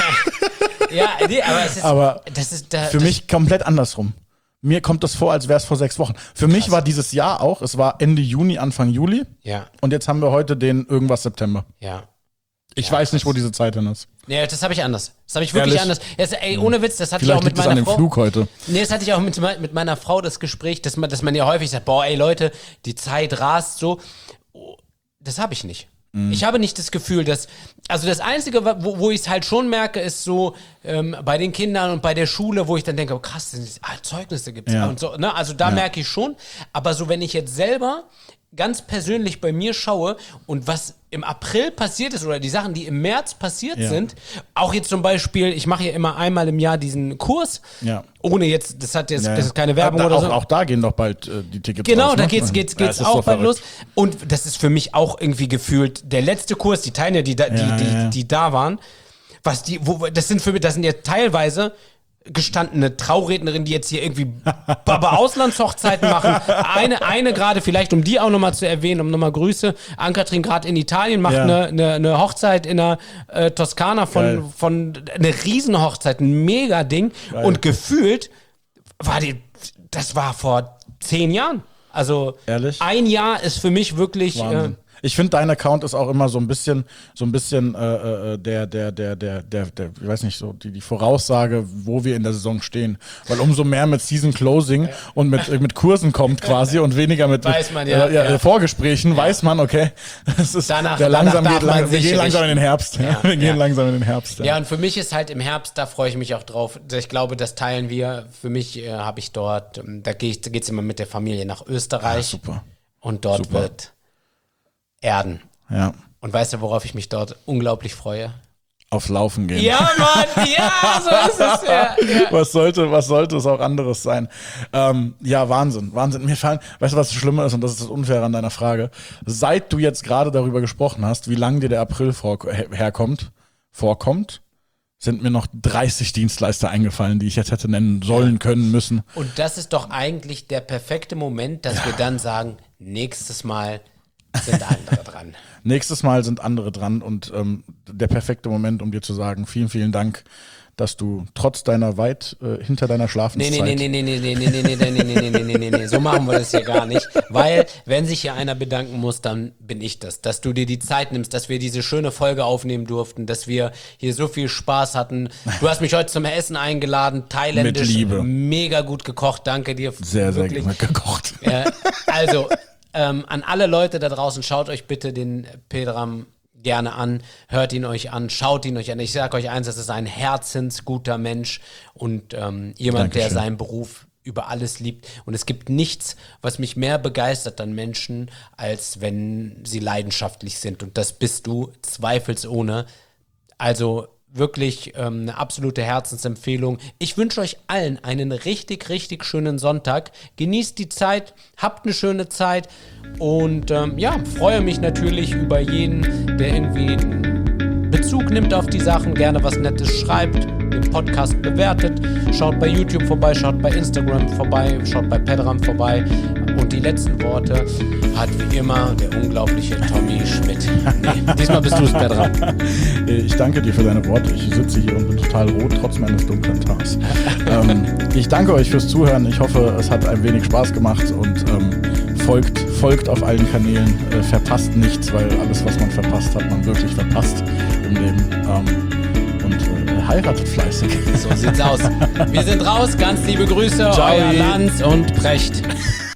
ja nee, aber es ist, Aber das ist da, Für das, mich komplett andersrum. Mir kommt das vor, als wäre es vor sechs Wochen. Für mich war dieses Jahr auch, es war Ende Juni, Anfang Juli. Ja, Und jetzt haben wir heute den irgendwas September. ja. Ich Ja, weiß nicht, krass. wo diese Zeit hin ist. Nee, das habe ich anders. Das habe ich wirklich Ehrlich? anders. Jetzt, ey, ohne Witz, das hatte ich Vielleicht auch mit liegt es an meiner dem Frau. Flug heute. Nee, das hatte ich auch mit, mit meiner Frau das Gespräch, dass man, dass man ja häufig sagt, boah, ey Leute, die Zeit rast so. Oh, das habe ich nicht. Mhm. Ich habe nicht das Gefühl, dass, also das Einzige, wo, wo ich es halt schon merke, ist so ähm, bei den Kindern und bei der Schule, wo ich dann denke, oh krass, ah, Zeugnisse gibt's Ja. und so, ne? Also da Ja. merke ich schon, aber so wenn ich jetzt selber ganz persönlich bei mir schaue und was im April passiert ist oder die Sachen, die im März passiert Ja. sind, auch jetzt zum Beispiel, ich mache ja immer einmal im Jahr diesen Kurs, Ja. ohne jetzt, das hat jetzt, Ja, das ja. ist keine Werbung da, oder auch, so. Auch da gehen doch bald äh, die Tickets Genau, raus, da ne? geht's, geht's, Ja, geht's es ist auch so bald los. verrückt. Und das ist für mich auch irgendwie gefühlt der letzte Kurs, die Teilnehmer, die da, die, Ja, die, ja, ja. die da waren, was die, wo, das sind für mich, das sind ja teilweise gestandene Traurednerinnen, die jetzt hier irgendwie Baba-Auslandshochzeiten machen. Eine, eine gerade, vielleicht um die auch nochmal zu erwähnen, um nochmal Grüße. Ann-Kathrin gerade in Italien macht Ja. eine, eine, eine Hochzeit in der äh, Toskana Geil. von, von eine Riesenhochzeit, ein Mega-Ding. Geil. Und gefühlt war die, das war vor zehn Jahren. Also Ehrlich? ein Jahr ist für mich wirklich. Äh, Wahnsinn. Ich finde, dein Account ist auch immer so ein bisschen, so ein bisschen äh, äh, der, der, der, der, der, der, ich weiß nicht, so die, die Voraussage, wo wir in der Saison stehen. Weil umso mehr mit Season Closing und mit, mit Kursen kommt quasi und weniger mit, Weiß man, ja, äh, ja, ja. Vorgesprächen, weiß man, okay, das ist Danach- der langsam danach geht, darf man lang, wir sich gehen langsam in den Herbst. Ja, Ja, wir gehen ja. langsam in den Herbst. ja, und für mich ist halt im Herbst, da freue ich mich auch drauf. Ich glaube, das teilen wir. Für mich äh, habe ich dort, ähm, da gehe ich, da geht's immer mit der Familie nach Österreich. Ja, super. Und dort Super. wird Erden. Ja, Und weißt du, worauf ich mich dort unglaublich freue? aufs Laufen gehen. Ja, Mann, ja, so ist es. Ja, ja. Was sollte, was sollte es auch anderes sein? Ähm, ja, Wahnsinn, Wahnsinn. Mir fallen, weißt du, was das Schlimme ist, und das ist das Unfaire an deiner Frage? Seit du jetzt gerade darüber gesprochen hast, wie lang dir der April vor, her, herkommt, vorkommt, sind mir noch dreißig Dienstleister eingefallen, die ich jetzt hätte nennen sollen, können, müssen. Und das ist doch eigentlich der perfekte Moment, dass wir dann sagen, nächstes Mal sind andere dran. Nächstes Mal sind andere dran und ähm, der perfekte Moment, um dir zu sagen, vielen, vielen Dank, dass du trotz deiner weit äh, hinter deiner Nee, Schlafenszeit... nee, nee, nee, nee, nee, nee, nee, nee, nee, nee, nee, nee, nee, nee, nee, so machen wir das hier gar nicht, weil wenn sich hier einer bedanken muss, dann bin ich das, dass du dir die Zeit nimmst, dass wir diese schöne Folge aufnehmen durften, dass wir hier so viel Spaß hatten. Du hast mich heute zum Essen eingeladen, thailändisch, Mit Liebe. mega gut gekocht, danke dir. Sehr, sehr wirklich. gut gekocht. Ja, also, ähm, an alle Leute da draußen, schaut euch bitte den Pedram gerne an, hört ihn euch an, schaut ihn euch an. Ich sage euch eins, das ist ein herzensguter Mensch und ähm, jemand, der Dankeschön. seinen Beruf über alles liebt. Und es gibt nichts, was mich mehr begeistert an Menschen, als wenn sie leidenschaftlich sind. Und das bist du zweifelsohne. Also wirklich ähm, eine absolute Herzensempfehlung. Ich wünsche euch allen einen richtig, richtig schönen Sonntag. Genießt die Zeit, habt eine schöne Zeit und ähm, ja, freue mich natürlich über jeden, der irgendwie einen Bezug nimmt auf die Sachen, gerne was Nettes schreibt, den Podcast bewertet. Schaut bei YouTube vorbei, schaut bei Instagram vorbei, schaut bei Pedram vorbei. Und die letzten Worte hat wie immer der unglaubliche Tommy Schmidt. Nee, diesmal bist du es, Pedram. Ich danke dir für deine Worte. Ich sitze hier und bin total rot, trotz meines dunklen Tags. ähm, ich danke euch fürs Zuhören. Ich hoffe, es hat ein wenig Spaß gemacht und ähm, folgt, folgt auf allen Kanälen. Äh, verpasst nichts, weil alles, was man verpasst, hat man wirklich verpasst im Leben. Ähm, und äh, heiratet fleißig. So sieht's aus. Wir sind raus. Ganz liebe Grüße. Ciao. Euer Lanz und Precht.